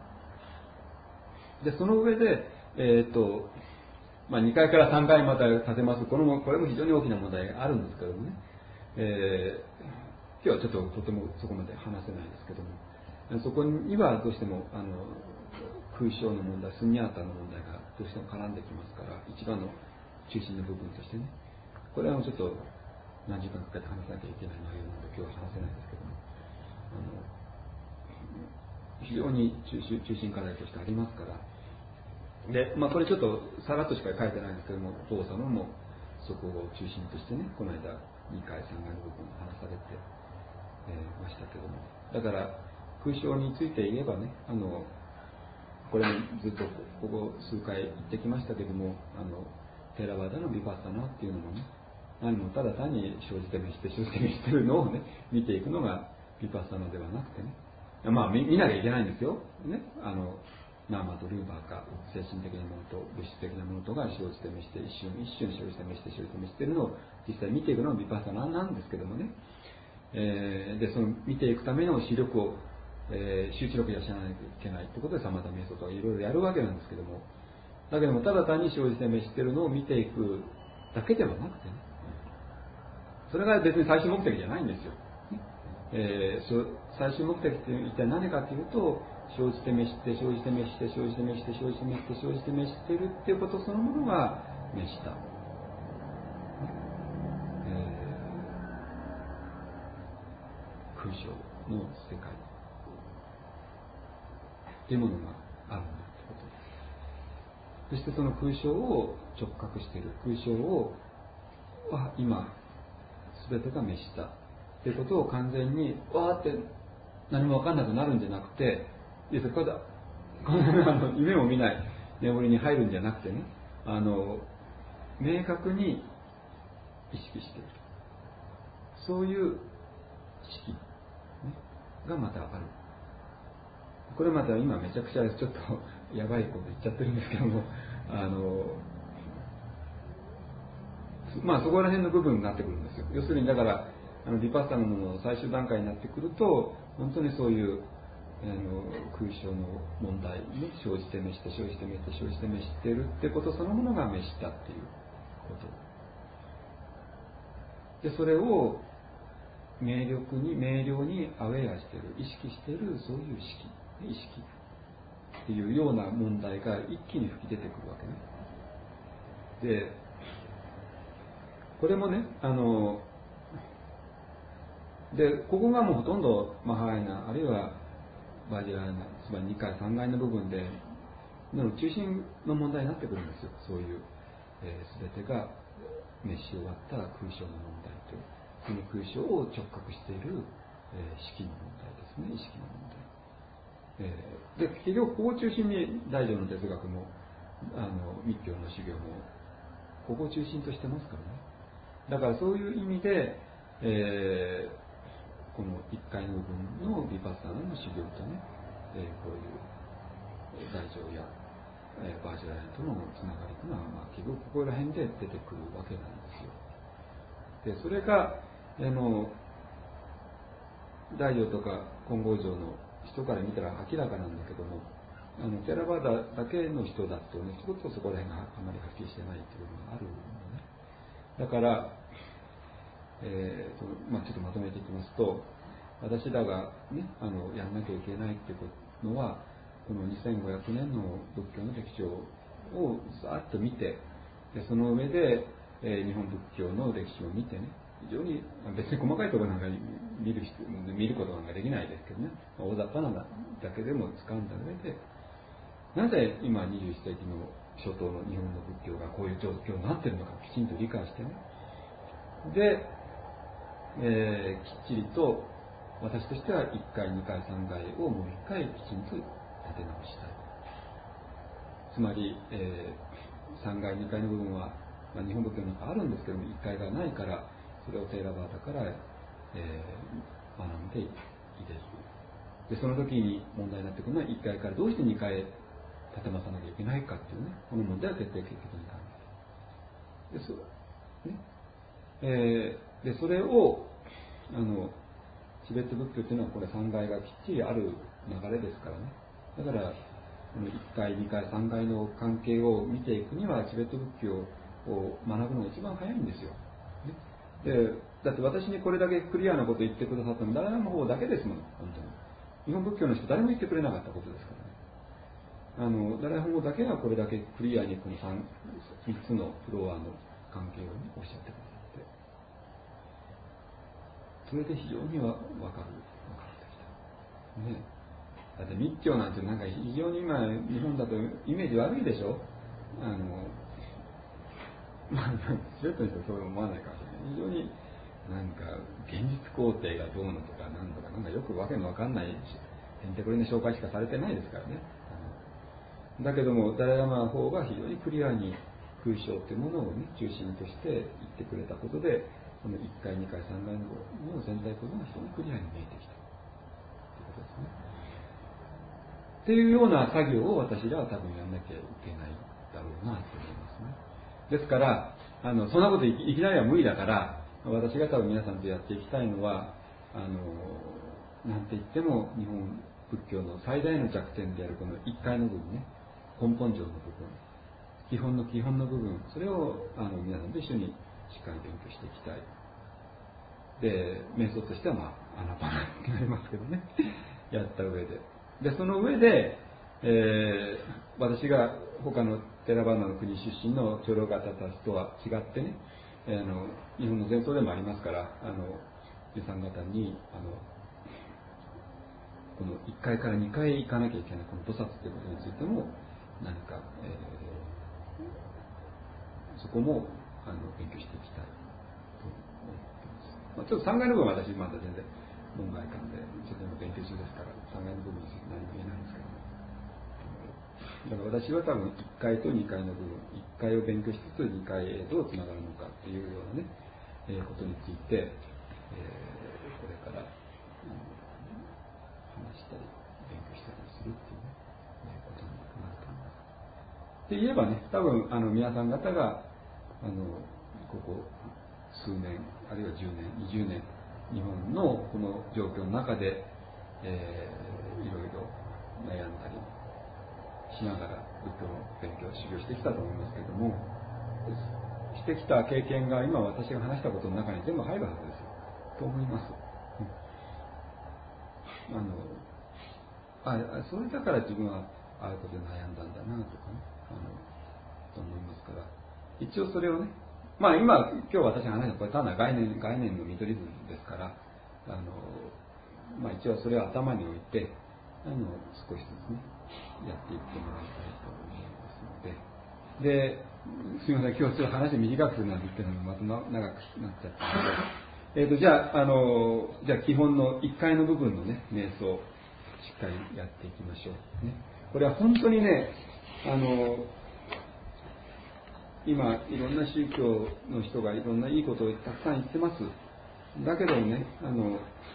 でその上で、えーとまあ、にかいからさんかいまた立てます。これもこれも非常に大きな問題があるんですけどもね、えー、今日はちょっととてもそこまで話せないですけども、そこにはどうしてもあの空想の問題、スニャータの問題がどうしても絡んできますから、一番の中心の部分としてね、これはちょっと何時間かけて話さなきゃいけない内容なので今日は話せないですけども、あの非常に 中, 中心課題としてありますから。で、まあ、これちょっとさらっとしか書いてないんですけども、法様もそこを中心としてね、この間にかいさんかいの部分を話されて、えー、ましたけども、だから空想について言えばね、あのこれもずっとここ数回言ってきましたけども、あのテラバダのビパッサナっていうのもね、何もただ単に生じてめして生じてめしてるのをね見ていくのがビパッサナではなくてね、まあ 見, 見なきゃいけないんですよ、ね、あのナーマとルーバーか精神的なものと物質的なものとが生じてめして一瞬一瞬生じてめして生じてめしてるのを実際見ていくのがビパッサナなんですけどもね、 えー、でその見ていくための視力を、えー、集中力を養わなきゃいけないということで、サマタ瞑想とかいろいろやるわけなんですけども、だけどもただ単に生じて滅しているのを見ていくだけではなくてね、それが別に最終目的じゃないんですよ。えー、最終目的って一体何かというと、生じて滅して生じて滅して生じて滅して生じて滅して生じて滅しているっていうことそのものが滅した、えー、空想の世界っていうものがあるんだってことです。そしてその空想を直覚している、空想をあ今全てが滅したっていうことを完全にわーって何も分かんなくなるんじゃなくて、いやこれだこのあの夢を見ない眠りに入るんじゃなくてね、あの明確に意識している、そういう意識、ね、がまたある。これまた今めちゃくちゃちょっとやばいこと言っちゃってるんですけども、あのまあそこら辺の部分になってくるんですよ。要するにだからあのヴィパッサナの最終段階になってくると、本当にそういうあの空想の問題に生じて滅して生じて滅して生じて滅しているってことそのものが滅したっていうことで、それを明瞭に明瞭にアウェアしている、意識している、そういう意識意識っていうような問題が一気に吹き出てくるわけね。でこれもね、あのでここがもうほとんどマハーヤナあるいはバージラーヤナ、つまりにかいさんがいの部分での中心の問題になってくるんですよ。そういう、えー、全てが滅し終わった空想の問題と、その空想を直覚している、えー、識の問題ですね、意識の問題。えー、で結局ここを中心に大乗の哲学もあの密教の修行もここを中心としてますからね。だからそういう意味で、えー、このいっかいの部分のヴィパッサナの修行とね、えー、こういう大乗や、えー、バージャラヤとのつながりというのは、まあ、結局ここら辺で出てくるわけなんですよ。でそれがあの大乗とか金剛乗の人から見たら明らかなんだけども、あのテラバーダだけの人だとね、ちょっとそこら辺があまりはっきりしてないという部分があるのね。だから、えーとまあ、ちょっとまとめていきますと、私らが、ね、あのやらなきゃいけないっていうのは、このにせんごひゃくねんの仏教の歴史をざっと見て、でその上で、えー、日本仏教の歴史を見てね、非常に別に細かいところなんか見る見ることなんかできないですけどね、大雑把なだけでも掴んだ上で、なぜ今にじゅういっせいきの初頭の日本の仏教がこういう状況になっているのかきちんと理解してね、で、えー、きっちりと私としてはいっかいにかいさんがいをもういっかいきちんと立て直したい。つまり、えー、さんがいにかいの部分は、まあ、日本仏教の中あるんですけどもいっかいがないから、それをテーラバータから、えー、学んでいれる。でその時に問題になってくるのはいっかいからどうしてにかい立てまさなきゃいけないかっていうね、この問題を徹底的に考える。でそねえー、でそれをあのチベット仏教というのはこれさんがいがきっちりある流れですからね。だからこのいっかいにかいさんがいの関係を見ていくにはチベット仏教を学ぶのが一番早いんですよ。でだって私にこれだけクリアなことを言ってくださったのはダライラの方だけですもん、本当に。日本仏教の人誰も言ってくれなかったことですからね。あのダライラの方だけはこれだけクリアにこの 3, みっつのフロアの関係を、ね、おっしゃってくださって、それで非常には分かる分かってきた、ね、だって密教なんてなんか非常に今日本だとイメージ悪いでしょ。あのまあチベットの人はそう思わないかもしれない。非常になんか現実肯定がどうのとかなんとかなんかよくわけのわかんないへんてこりんな紹介しかされてないですからね。だけどもダライラマの方が非常にクリアに空想というものを、ね、中心として言ってくれたことで、このいっかいにかいさんがいの全体というのが非常にクリアに見えてきたということですね。っていうような作業を私らは多分やんなきゃいけないだろうなと思いますね。ですからあのそんなこといきなりは無理だから、私が多分皆さんとやっていきたいのは、 あのなんて言っても日本仏教の最大の弱点であるこの一回の部分ね、根本上の部分、基本の基本の部分、それをあの皆さんと一緒にしっかり勉強していきたい。で、瞑想としてはまあアナパナになりますけどねやった上で、でその上で、えー、私が他のテラバーナの国出身の長老方たちとは違ってね、あの日本の伝統でもありますから、あの皆さん方にあのこのいっかいからにかい行かなきゃいけないこの菩薩ということについても何か、えー、そこもあの勉強していきたいと思っています。まあ、ちょっとさんがいの部分は私まだ全然門外観でちょっと今勉強中ですからさんがいの部分について何も言えないんですけども、だから私は多分いっかいとにかいの部分、いっかいを勉強しつつにかいへどうつながるのかっていうようなね、えー、ことについて、えー、これから、うん話したり勉強したりするっていうね、ねことになると思います。で言えばね、多分あの皆さん方があのここ数年あるいはじゅうねんにじゅうねん日本のこの状況の中で、えー、いろいろ悩んだりしながら仏教の勉強を修行してきたと思いますけれども、してきた経験が今私が話したことの中に全部入るはずですよと思います。あのあそれだから自分はああいうことで悩んだんだなとかね、あのと思いますから、一応それをね、まあ今今日私が話したこれ単なる概念概念の見取り図ですから、あのまあ一応それを頭に置いてあの少しずつねやっていってもらいたいと思いますので、ですみません今日ちょっと話短くするなんて言ってるのがまた長くなっちゃったので。えー、とじゃあ、あのじゃあ基本のいっかいの部分のね瞑想をしっかりやっていきましょう、ね、これは本当にね、あの今いろんな宗教の人がいろんないいことをたくさん言ってます。だけどね、あの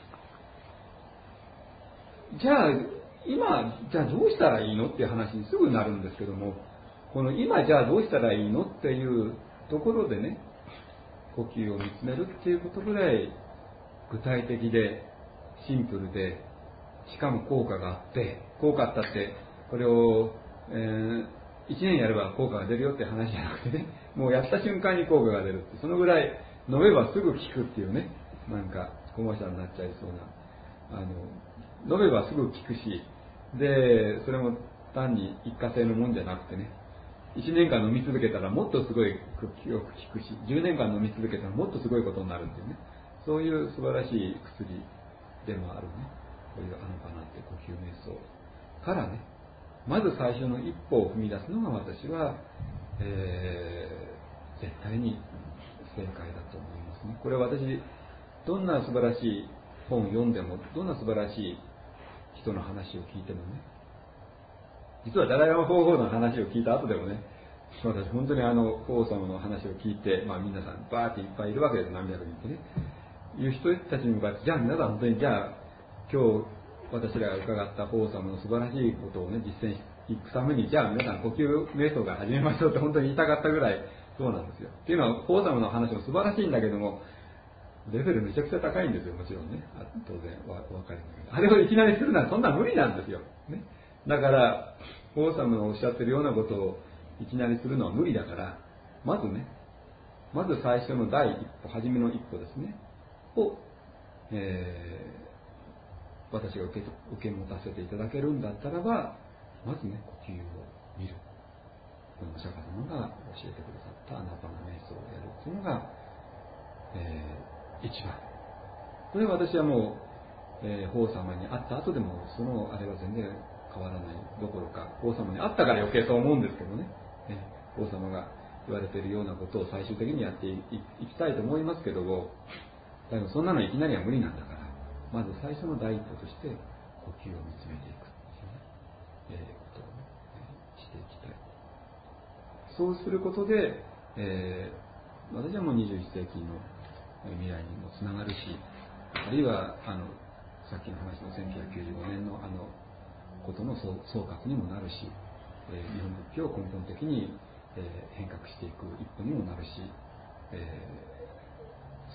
じゃあ今じゃあどうしたらいいのっていう話にすぐなるんですけども、この今じゃあどうしたらいいのっていうところでね、呼吸を見つめるっていうことぐらい具体的でシンプルで、しかも効果があって、効果あったってこれを、えー、いちねんやれば効果が出るよって話じゃなくてね、もうやった瞬間に効果が出るって、そのぐらい飲めばすぐ効くっていうね、なんかコマーシャルになっちゃいそうな、あの飲めばすぐ効くし、でそれも単に一過性のもんじゃなくてね、いちねんかん飲み続けたらもっとすごいよく効くし、じゅうねんかん飲み続けたらもっとすごいことになるっていうね、そういう素晴らしい薬でもあるね、こういうアナパナって呼吸瞑想からね、まず最初の一歩を踏み出すのが私は、えー、絶対に正解だと思いますね。これは私どんな素晴らしい本を読んでも、どんな素晴らしい人の話を聞いてもね、実はダライラマ法皇の話を聞いた後でもね、私本当にあの法皇様の話を聞いて、まあ、皆さんバーっていっぱいいるわけです、何百人ってね、いう人たちに向かって、じゃあ皆さん本当にじゃあ今日私らが伺った法皇様の素晴らしいことをね実践していくために、じゃあ皆さん呼吸瞑想から始めましょうって本当に言いたかったぐらいそうなんですよ。っていうのは法皇様の話も素晴らしいんだけども、レベルめちゃくちゃ高いんですよ、もちろんね、当然お分かりになる。あれをいきなりするのはそんな無理なんですよ、ね、だから法皇様のおっしゃってるようなことをいきなりするのは無理だから、まずね、まず最初の第一歩、初めの一歩ですねを、えー、私が受け、受け持たせていただけるんだったらば、まずね呼吸を見る、このお釈迦様が教えてくださったアナパナ瞑想をやるというのが、えー、一番。これは私はもう、えー、法様に会った後でもそのあれは全然変わらないどころか、法様に会ったから余計そう思うんですけどね、えー、法様が言われているようなことを最終的にやっていきたいと思いますけども、だけどそんなのいきなりは無理なんだから、まず最初の第一歩として呼吸を見つめていくという、ね、えー、ことを、ね、していきたい。そうすることで、えー、私はもうにじゅういっ世紀の未来にもつながるし、あるいはあのさっきの話のせんきゅうひゃくきゅうじゅうごねんのあのことの総括にもなるし、えー、日本仏教を根本的に、えー、変革していく一歩にもなるし、えー、素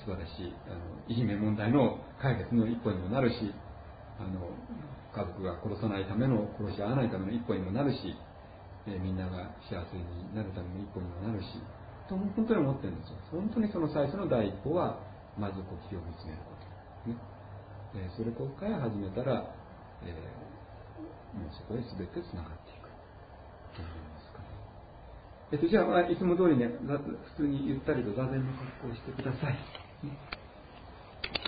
素晴らしいあのいじめ問題の解決の一歩にもなるし、あの家族が殺さないための、殺し合わないための一歩にもなるし、えー、みんなが幸せになるための一歩にもなるしと本当に思ってるんですよ。本当にその最初の第一歩はまず呼吸を見つめること、ねえー、それから始めたら、えー、もうそこへ全てつながっていくと思いますかね。えっと、じゃあ、いつも通りね、普通にゆったりと座禅の格好をしてください。